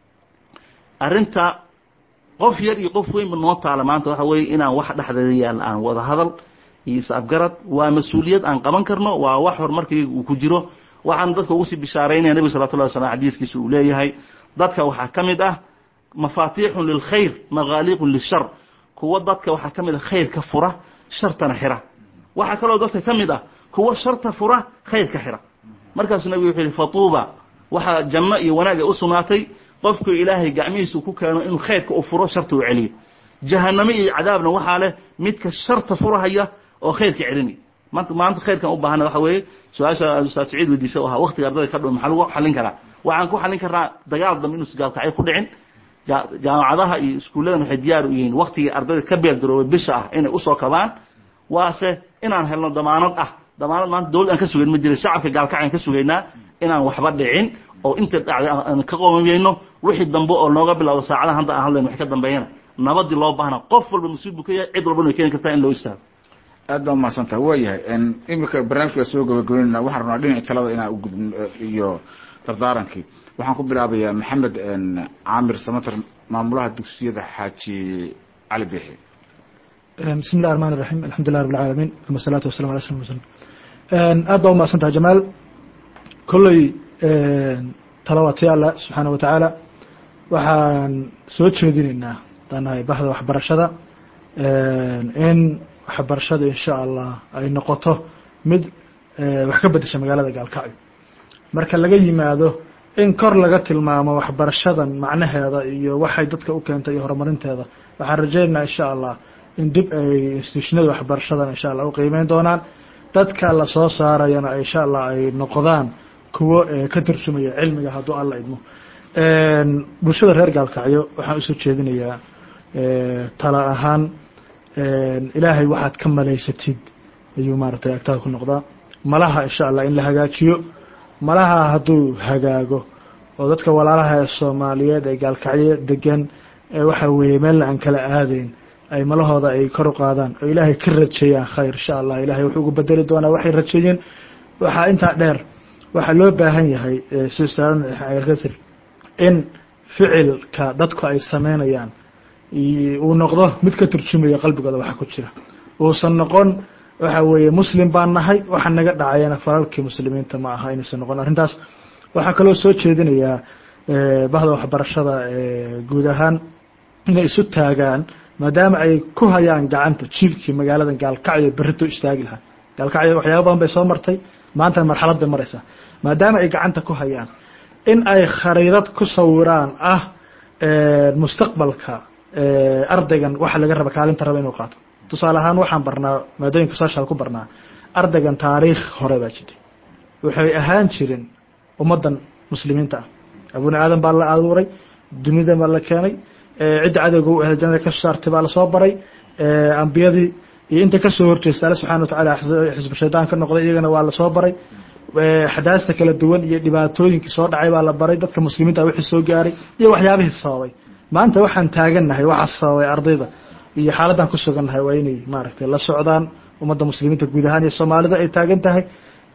[SPEAKER 3] arrinta qof yar iyo qof weyn ba noo taala maanta waxa weeye inaan wax dhexdeeda yaal aan wada hadal iyo is-afgarad waa mas-uuliyad aan qaban karno waa wax horumarkii uu ku jiro waxaan dadka ugu sii bishaaraynaya nabiga sallallahu alayhi wasallam xadiiskiisa uu leeyahay dadka waxaa ka mid ah mafaatiixun lilkhayr magaaliiqun lishar kuwa dadka waxaa ka mid ah khayrka fura shartana xira waxaa kaloo dadka ka mid ah kuwa sharta fura khayrka xira markaasuu nabigu wuxuu yidhi fatuuba waxaa janno iyo wanaag ay u sugnaatay qofku ilaahay gacmihiisa ku keeno inuu khayrka u furo sharta u celiyo jahannamo iyo cadaabna waxaa leh midka sharta furahaya oo khayrka celinaya maanta maanta khayrkan u baahana waxa weeye su-aasha ustaad saciid weydiisay oo ahaa waqtiga ardayda ka dhow maxaa lagu xallin karaa waxaan ku xallin karnaa dagaal dambe inuu gaalkacyo ku dhicin jaamacadaha iyo iskuulladan waxay diyaar u yihiin waqtigii ardayda ka beeldaroobay bisha ah inay usoo kabaan waase inaan helno damaanad ah damaanad maanta dawlad aan ka sugayn ma jiray shacabka gaalkacyan ka sugaynaa inaan waxba dhicin oo inta dhacday aan ka qoomayno wixii dambe oo nooga bilowdo saacadaha hadda aan hadlayno wax ka dambeeyana nabadii loo baahna qof walba mas-uul buu ka yahay cid walbana way keeni kartaa in loo istaago
[SPEAKER 1] aad baa mahadsantaha waa yahay imika barnaamijka soo gabagabeynayna waxaan rabnaa dhinaci talada inaan u gudbin iyo dardaarankii waxaan ku bilaabayaa maxamed caamir samatar maamulaha dugsiyada xaaji cali biixi
[SPEAKER 4] بسم الله الرحمن الرحيم الحمد لله رب العالمين ثم الصلاة والسلام على أشرف المرسلين aad baa umahadsantaha jamaal kolley talawaatay alla subxaana wa tacaala waxaan soo jeedinaynaa danahay bahda waxbarashada in waxbarashada insha allah ay noqoto mid wax ka bedesha magaalada gaalkacyo marka laga yimaado in kor laga tilmaamo waxbarashadan macnaheeda iyo waxay dadka u keentay iyo horumarinteeda waxaan rajaynaynaa insha allah in dib ay institutionada waxbarashadan insha allah u qiimeyn doonaan dadka la soo saarayana insha allah ay noqdaan kuwo ka tarjumaya cilmiga hadduu alla idmo bulshada reer gaalkacyo waxaan usoo jeedinayaa tala ahaan ilaahay waxaad ka malaysatid ayuu maaragtay agtaada ku noqdaa malaha insha allah in la hagaajiyo malaha hadduu hagaago oo dadka walaalaha ee soomaaliyeed ee gaalkacyo degan waxa weeye meelna aan kala aadayn ay malahooda ay kor u qaadaan oo ilaahay ka rajeeyaan khayr insha allah ilaahay wuxuu ugu bedeli doonaa waxay rajeeyeen waxaa intaa dheer waxaa loo baahan yahay sir in ficilka dadku ay sameynayaan uu noqdo mid ka turjumaya qalbigooda waxa ku jira uusan noqon waxa weeye muslim baan nahay waxa naga dhacayana falalkii muslimiinta ma aha inaysan noqon arrintaas waxaa kaloo soo jeedinayaa bahda waxbarashada guud ahaan inay isu taagaan maadaama ay ku hayaan gacanta jiilkii magaalada gaalkacyo berrito istaagi lahaa gaalkacyo waxyaaba badan bay soo martay maantana marxalad bay maraysaa maadaama ay gacanta ku hayaan in ay khariidad ku sawiraan ah mustaqbalka ardaygan waxa laga raba kaalinta raba inuu qaato tusaale ahaan waxaan barnaa maadooyinka social ku barnaa ardaygan taariikh hore baa jirtay waxay ahaan jireen ummaddan muslimiinta ah abuna aadan baa la abuuray dunida baa la keenay cidda cadowga u ahay jannada ka saartay baa la soo baray ambiyadii iyo inta ka soo horjeesta alla subxaana wa tacaala xisbu shaydaan ka noqday iyagana waa la soo baray xadaasta kala duwan iyo dhibaatooyinkii soo dhacay baa la baray dadka muslimiinta wixii soo gaaray iyo waxyaabihii sababay maanta waxaan taagannahay waxa sababay ardayda iyo xaaladdan ku sugannahay waa inay maaragtay la socdaan ummadda muslimiinta guud ahaan iyo soomaalida ay taagan tahay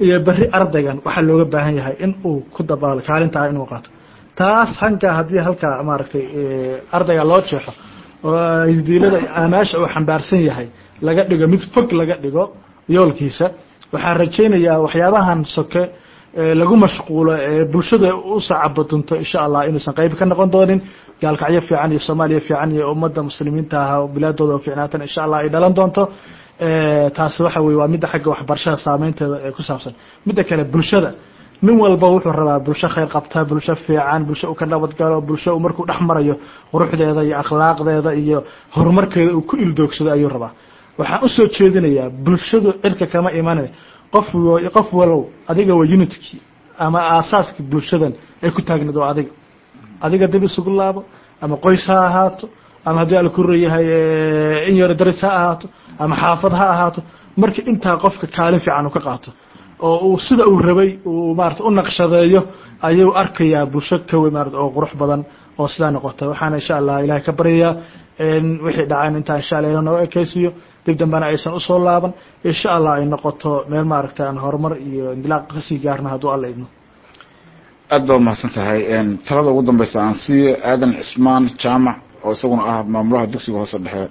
[SPEAKER 4] iyo bari ardaygan waxaa looga baahan yahay in uu ku dabaalo kaalintaa inuu qaato taas hanka haddii halkaa maaragtay ardayga loo jeexo oo diilada amaasha uu xambaarsan yahay laga dhigo mid fog laga dhigo yoolkiisa waxaan rajaynayaa waxyaabahan soke lagu mashquulo ee bulshada u sacabadunto insha Allah inuusan qayb ka noqon doonin gaalkacyo fiican iyo Soomaaliya fiican iyo ummadda muslimiinta ah oo bilaadooda fiicnaatan insha Allah ay dhalan doonto taas waxa weey waa mid xagga waxbarashada saameynteeda ee ku saabsan mid kale bulshada min walba wuxuu rabaa bulsho khayr qabta bulsho fiican bulsho u ka nabad galo bulsho markuu dhaxmarayo quruxdeeda iyo akhlaaqdeeda iyo horumarkeeda uu ku ildoogsado ayuu rabaa waxaan u soo jeedinayaa bulshadu cirka kama iimaanay qof qof walow adiga waa unity ama aasaaska bulshadan ay ku taagnado adiga adiga dib isugu laabo ama qoys ha ahaato ama hadii la ku reeyahay in yar daris ha ahaato ama xaafad ha ahaato markii inta qofka kaalin fiican uu ka qaato oo uu sida uu rabay uu maarta u naqshadeeyo ayuu arkayaa bulsho ka weyn maarta oo qurux badan oo sidaa noqotay waxaan insha Allah Ilaahay ka baryayaa in wixii dhacay inta insha Allah inoo ekaysiyo dib dambana aysan u soo laaban insha Allah ay noqoto meel maaragtay aan horumar iyo indilaaq ka sii gaarna haduu alla idmo
[SPEAKER 1] aad baa mahadsantahay een talada ugu dambaysa aan si aadan Cismaan Jaamac oo isaguna ah maamulaha dugsiga hoose dhexe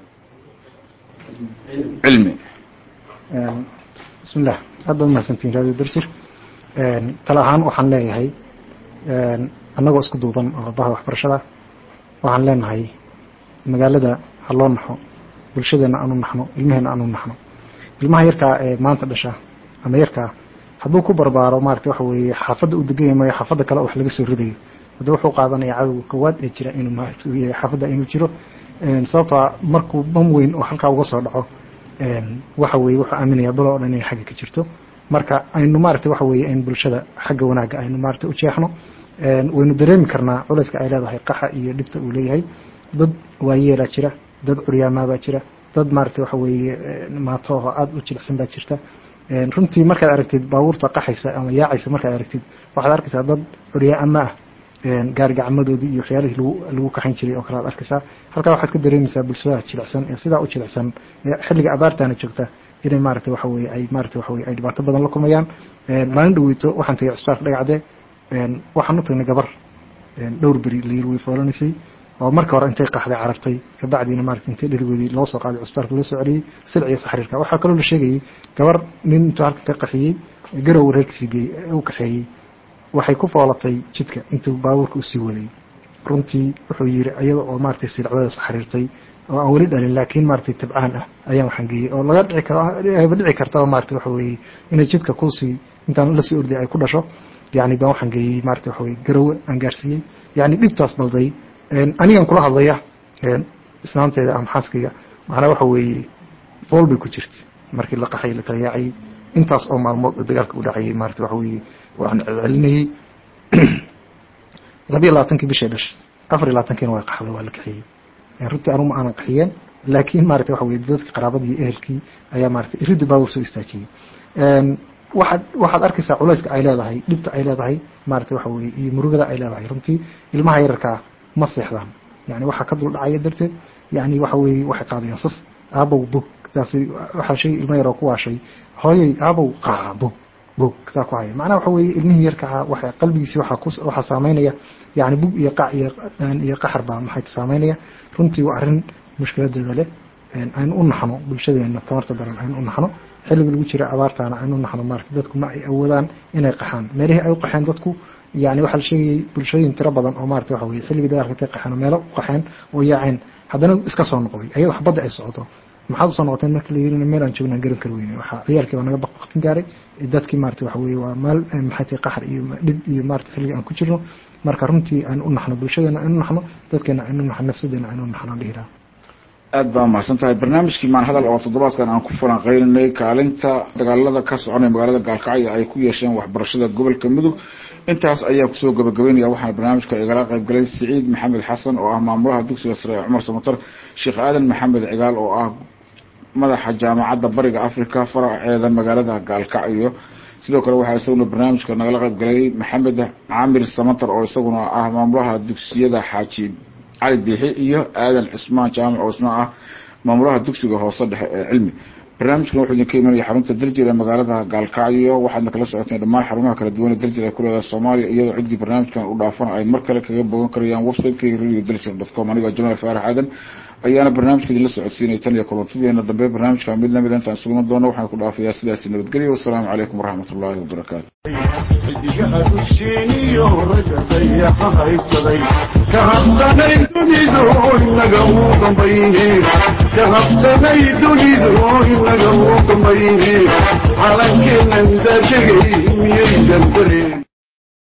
[SPEAKER 1] cilmi
[SPEAKER 5] een bismillah aad baa mahadsantiin radio darjir een talahaan waxaan leeyahay een annagoo isku duuban oo bahda waxbarashada waxaan leenahay magaalada haloo naxo bulshadana aanu naxno ilmaheena aanu naxno ilmaha yarka ee maanta dhasha ama yarka hadduu ku barbaaro maartay waxa weeye xaafadda uu degan yahay xaafadda kale wax laga soo ridayo haddii wuxuu qaadanayaa cadawga kowaad ee jira inuu maartay xaafadda inuu jiro een sababta markuu bam weyn oo halka uga soo dhaco een waxa weeye wuxuu aaminayaa balo dhan in xagga ka jirto marka aynu maartay waxa weeye in bulshada xagga wanaaga aynu maartay u jeexno een waynu dareemi karnaa culayska ay leedahay qaxa iyo dhibta uu leeyahay dad waayeela jira dad curyaama baa jira dad maartay waxa weeye maato oo aad u jilicsan baa jirta een runtii markaad aragtid baabuurta qaxaysa ama yaacaysa markaad aragtid waxaad arkaysaa dad curyaama ah een gaar gacmadoodii iyo xiyaalihii lagu lagu kaxan jiray oo kala aad arkaysaa halka waxaad ka dareemaysaa bulshada jilicsan ee sidaa u jilicsan ee xilliga abaartaana joogta inay maartay waxa weeye ay maartay waxa weeye ay dhibaato badan la kulmayaan een maalin dhaweyto waxaan tagay cisbitaal dhagacde een waxaan u tagnay gabar een dhowr bari leeyr way foolanisay oo marka hore intay qaxday carartay ka bacdina maartay intay dhaligoodii loo soo qaaday cisbitaalka loo soo celiyay silciga saxriirka waxa kale oo la sheegay gabar nin intuu halka ka qaxiyay garow reerkiisii geey uu kaxeeyay waxay ku foolatay jidka intuu baabuurka u sii waday runtii wuxuu yiri ayada oo maartay silcada saxriirtay oo aan wali dhalin laakiin maartay tabcaan ah ayaan waxaan geeyay oo laga dhici karo ay dhici karto maartay waxa weeye inay jidka ku sii intaan la sii orday ay ku dhasho yani baan waxaan geeyay maartay waxa weeye garow aan gaarsiiyay yani dhibtaas balday een anigan kula hadlaya een islaanteeda am xaaskiga macna waxa weeye fool bay ku jirtay markii la qaxay la kala yaacay intaas oo maalmood dagaalka u dhacay maartay waxa weeye waxaan celinayay laba iyo labaatan bishii dhash afar iyo labaatan way qaxday waa la kaxiyay een runtii anu ma aanan qaxiyeen laakiin maartay waxa weeye dadka qaraabadii ehelkii ayaa maartay irid baa soo istaajiyay een waxaad waxaad arkaysaa culayska ay leedahay dhibta ay leedahay maartay waxa weeye iyo murugada ay leedahay runtii ilmaha yarka ma seexdaan yani waxa ka dul dhacay darteed yani waxa weeye waxa qaadayaan sas aabow bug taasi waxa shay ilmo yar oo ku waashay hooyay aabow qaabo bug taa ku hay macna waxa weeye ilmihii yarka waxa qalbigiisa waxa ku waxa saameynaya yani bug iyo qac iyo iyo qaxar baa maxay saameynaya runtii waa arin mushkiladeeda leh aan u naxno bulshadeena tamarta daran aan u naxno xilliga lagu jira abaartaana aan u naxno markii dadku ma ay awoodaan inay qaxaan meelaha ay u qaxeen dadku يعني waxa la sheegay bulshooyin tira badan oo maartay waxa weeye xilliga dagaalka ka qaxana meelo qaxeen oo yaaceen hadana iska soo noqday ayada xabada ay socoto maxaa soo noqotay markii la yirina meel aan joogna garan kar weynay waxa ciyaalkii waa naga baqtin gaaray dadkii maartay waxa weeye waa maal maxay qaxar iyo dib iyo maartay xilliga aan ku jirno marka runtii aan u naxno bulshadeena aan u naxno dadkeena aan u naxno nafsadeena aan u naxno dhiira
[SPEAKER 1] aad baa mahadsantahay barnaamijkii maan hadal oo toddobaadkan aan ku falanqeynay kaalinta dagaalada ka soconaya magaalada Gaalkacyo ay ku yeesheen waxbarashada gobolka Mudug intaas ayaa ku soo gabagabeynaya waxaan barnaamijka igala qayb galay Saciid Maxamed Xasan oo ah maamulaha dugsiga sare Cumar Samatar Sheekh Aadan Maxamed Cigaal oo ah madaxa jaamacadda Bariga Afrika faraceeda magaalada Gaalkacyo sidoo kale waxa isaguna barnaamijka nagala qayb galay Maxamed Caamir Samatar oo isaguna ah maamulaha dugsiyada Xaaji cali biixi iyo aadan cismaan jaamac oo isna ah maamulaha dugsiga hoose dhexe ee cilmi barnaamijkan wuxuu idinka imanaya xarunta daljir ee magaalada gaalkacyo waxaadna kala socoteen dhammaan xarumaha kala duwan ee daljir ee ku leedahay soomaaliya iyadoo ciddii barnaamijkan u dhaafana ay mar kale kaga bogan karayaan website-ka radio daljir dot com aniga jamaal faarax aadan ayaana barnaamijka idinla socodsiinay tan iyo kulantadeena dambe barnaamijka mid lamid intaan isugu iman doono waxaan ku dhaafayaa sidaasi nabadgelyo wassalaamu calaykum waraxmatullaahi wabarakaatu
[SPEAKER 6] على كل من ذا شيء يجنبري